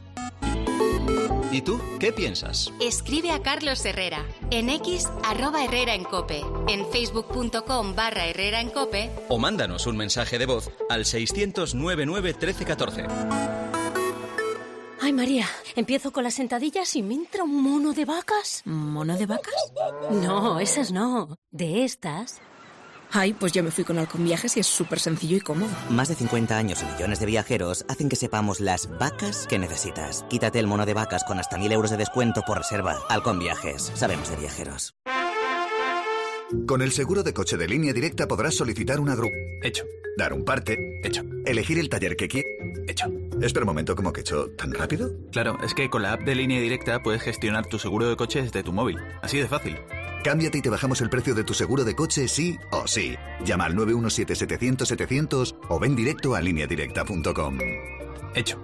¿Y tú qué piensas? Escribe a Carlos Herrera en X @HerreraEnCope, en facebook.com/HerreraEnCope o mándanos un mensaje de voz al 600-99-1314. Ay, María, empiezo con las sentadillas y me entra un mono de vacas. ¿Mono de vacas? No, esas no. De estas. Ay, pues yo me fui con Alconviajes y es súper sencillo y cómodo. Más de 50 años y millones de viajeros hacen que sepamos las vacas que necesitas. Quítate el mono de vacas con hasta 1.000 euros de descuento por reserva. Alconviajes, sabemos de viajeros. Con el seguro de coche de Línea Directa podrás solicitar una grúa. Hecho. Dar un parte. Hecho. Elegir el taller que quieras. Hecho. Espera un momento, ¿cómo que hecho? ¿Tan rápido? Claro, es que con la app de Línea Directa puedes gestionar tu seguro de coche desde tu móvil. Así de fácil. Cámbiate y te bajamos el precio de tu seguro de coche sí o sí. Llama al 917-700-700 o ven directo a lineadirecta.com. Hecho.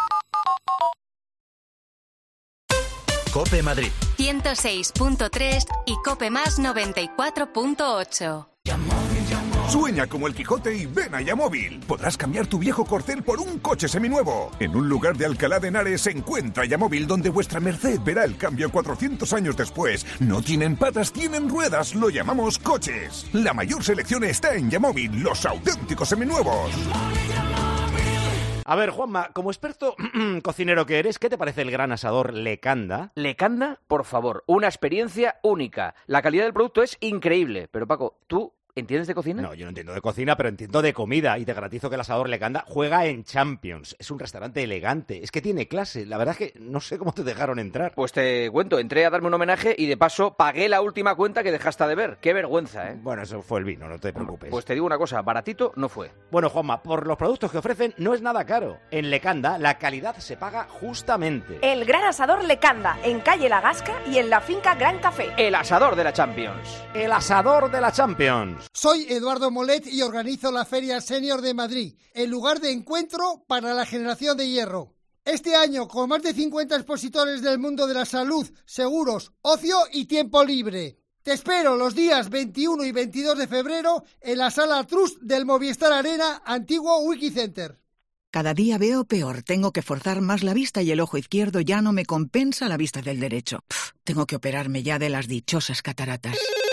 COPE Madrid 106.3 y COPE Más 94.8. Sueña como el Quijote y ven a Yamóvil. Podrás cambiar tu viejo Corcel por un coche seminuevo. En un lugar de Alcalá de Henares se encuentra Yamóvil, donde vuestra merced verá el cambio 400 años después. No tienen patas, tienen ruedas. Lo llamamos coches. La mayor selección está en Yamóvil, los auténticos seminuevos. A ver, Juanma, como experto cocinero que eres, ¿qué te parece el gran asador Lecanda? ¿Lecanda? Por favor, una experiencia única. La calidad del producto es increíble. Pero Paco, ¿tú entiendes de cocina? No, yo no entiendo de cocina, pero entiendo de comida. Y te garantizo que el asador Lecanda juega en Champions. Es un restaurante elegante. Es que tiene clase. La verdad es que no sé cómo te dejaron entrar. Pues te cuento, entré a darme un homenaje y de paso pagué la última cuenta que dejaste de ver. Qué vergüenza, ¿eh? Bueno, eso fue el vino, no te preocupes. Pues te digo una cosa, baratito no fue. Bueno, Juanma, por los productos que ofrecen no es nada caro. En Lecanda la calidad se paga justamente. El gran asador Lecanda, en calle La Gasca y en la finca Gran Café. El asador de la Champions. El asador de la Champions. Soy Eduardo Molet y organizo la Feria Senior de Madrid, el lugar de encuentro para la generación de hierro. Este año, con más de 50 expositores del mundo de la salud, seguros, ocio y tiempo libre. Te espero los días 21 y 22 de febrero en la Sala Trust del Movistar Arena, antiguo Wikicenter. Cada día veo peor, tengo que forzar más la vista y el ojo izquierdo ya no me compensa la vista del derecho. Tengo que operarme ya de las dichosas cataratas.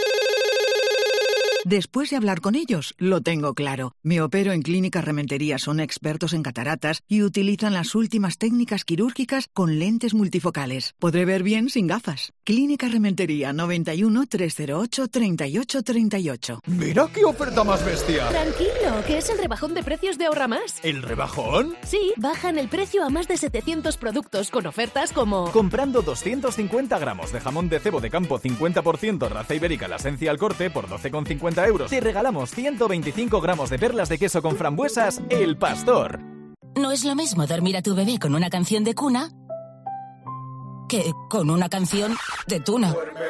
Después de hablar con ellos, lo tengo claro. Me opero en Clínica Rementería, son expertos en cataratas y utilizan las últimas técnicas quirúrgicas con lentes multifocales. Podré ver bien sin gafas. Clínica Rementería, 91 308 38 38. ¡Mira qué oferta más bestia! Tranquilo, que es el rebajón de precios de Ahorra Más. ¿El rebajón? Sí, bajan el precio a más de 700 productos con ofertas como... Comprando 250 gramos de jamón de cebo de campo 50% raza ibérica la esencia al corte por 12,50 euros. Te regalamos 125 gramos de perlas de queso con frambuesas El Pastor. No es lo mismo dormir a tu bebé con una canción de cuna que con una canción de tuna.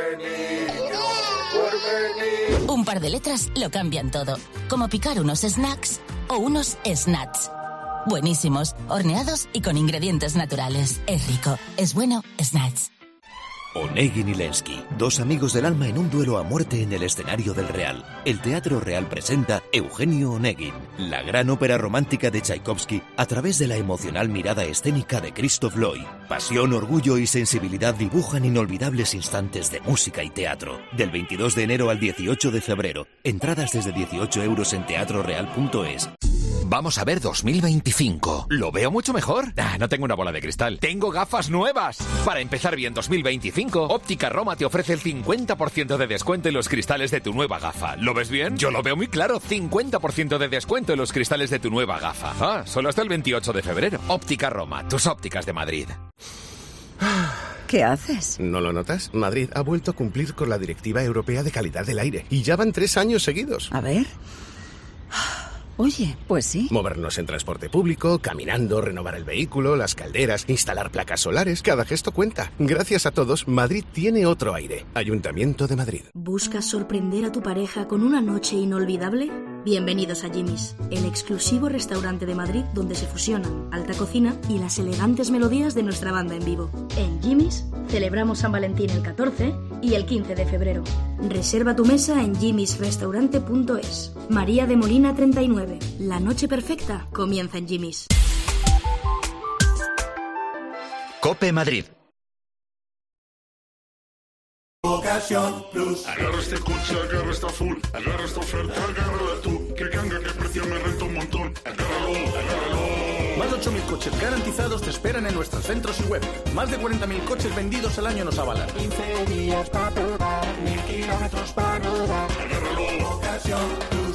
Un par de letras lo cambian todo. Como picar unos snacks o unos snacks. Buenísimos, horneados y con ingredientes naturales. Es rico, es bueno, snacks. Onegin y Lenski, dos amigos del alma en un duelo a muerte en el escenario del Real. El Teatro Real presenta Eugenio Onegin, la gran ópera romántica de Tchaikovsky a través de la emocional mirada escénica de Christoph Loy. Pasión, orgullo y sensibilidad dibujan inolvidables instantes de música y teatro. Del 22 de enero al 18 de febrero. Entradas desde 18 euros en teatroreal.es. Vamos a ver 2025. ¿Lo veo mucho mejor? No tengo una bola de cristal. Tengo gafas nuevas. Para empezar bien 2025, Óptica Roma te ofrece el 50% de descuento en los cristales de tu nueva gafa. ¿Lo ves bien? Yo lo veo muy claro. 50% de descuento en los cristales de tu nueva gafa. Solo hasta el 28 de febrero. Óptica Roma, tus ópticas de Madrid. ¿Qué haces? ¿No lo notas? Madrid ha vuelto a cumplir con la Directiva Europea de Calidad del Aire. Y ya van 3 años seguidos. A ver. Oye, pues sí. Movernos en transporte público, caminando, renovar el vehículo, las calderas, instalar placas solares. Cada gesto cuenta. Gracias a todos, Madrid tiene otro aire. Ayuntamiento de Madrid. ¿Buscas sorprender a tu pareja con una noche inolvidable? Bienvenidos a Jimmy's, el exclusivo restaurante de Madrid donde se fusionan alta cocina y las elegantes melodías de nuestra banda en vivo. En Jimmy's celebramos San Valentín el 14 y el 15 de febrero. Reserva tu mesa en jimmysrestaurante.es. María de Molina 39. La noche perfecta comienza en Jimmy's. COPE Madrid. Ocasión Plus. Agarra este coche, agarra esta full, agarra esta oferta, agárrala tú. Que canga, que precio me renta un montón. Agárralo, agárralo. Más de 8.000 coches garantizados te esperan en nuestros centros y web. Más de 40.000 coches vendidos al año nos avalan. 15 días para probar, 1.000 kilómetros para rodar. Agárralo. Ocasión Plus.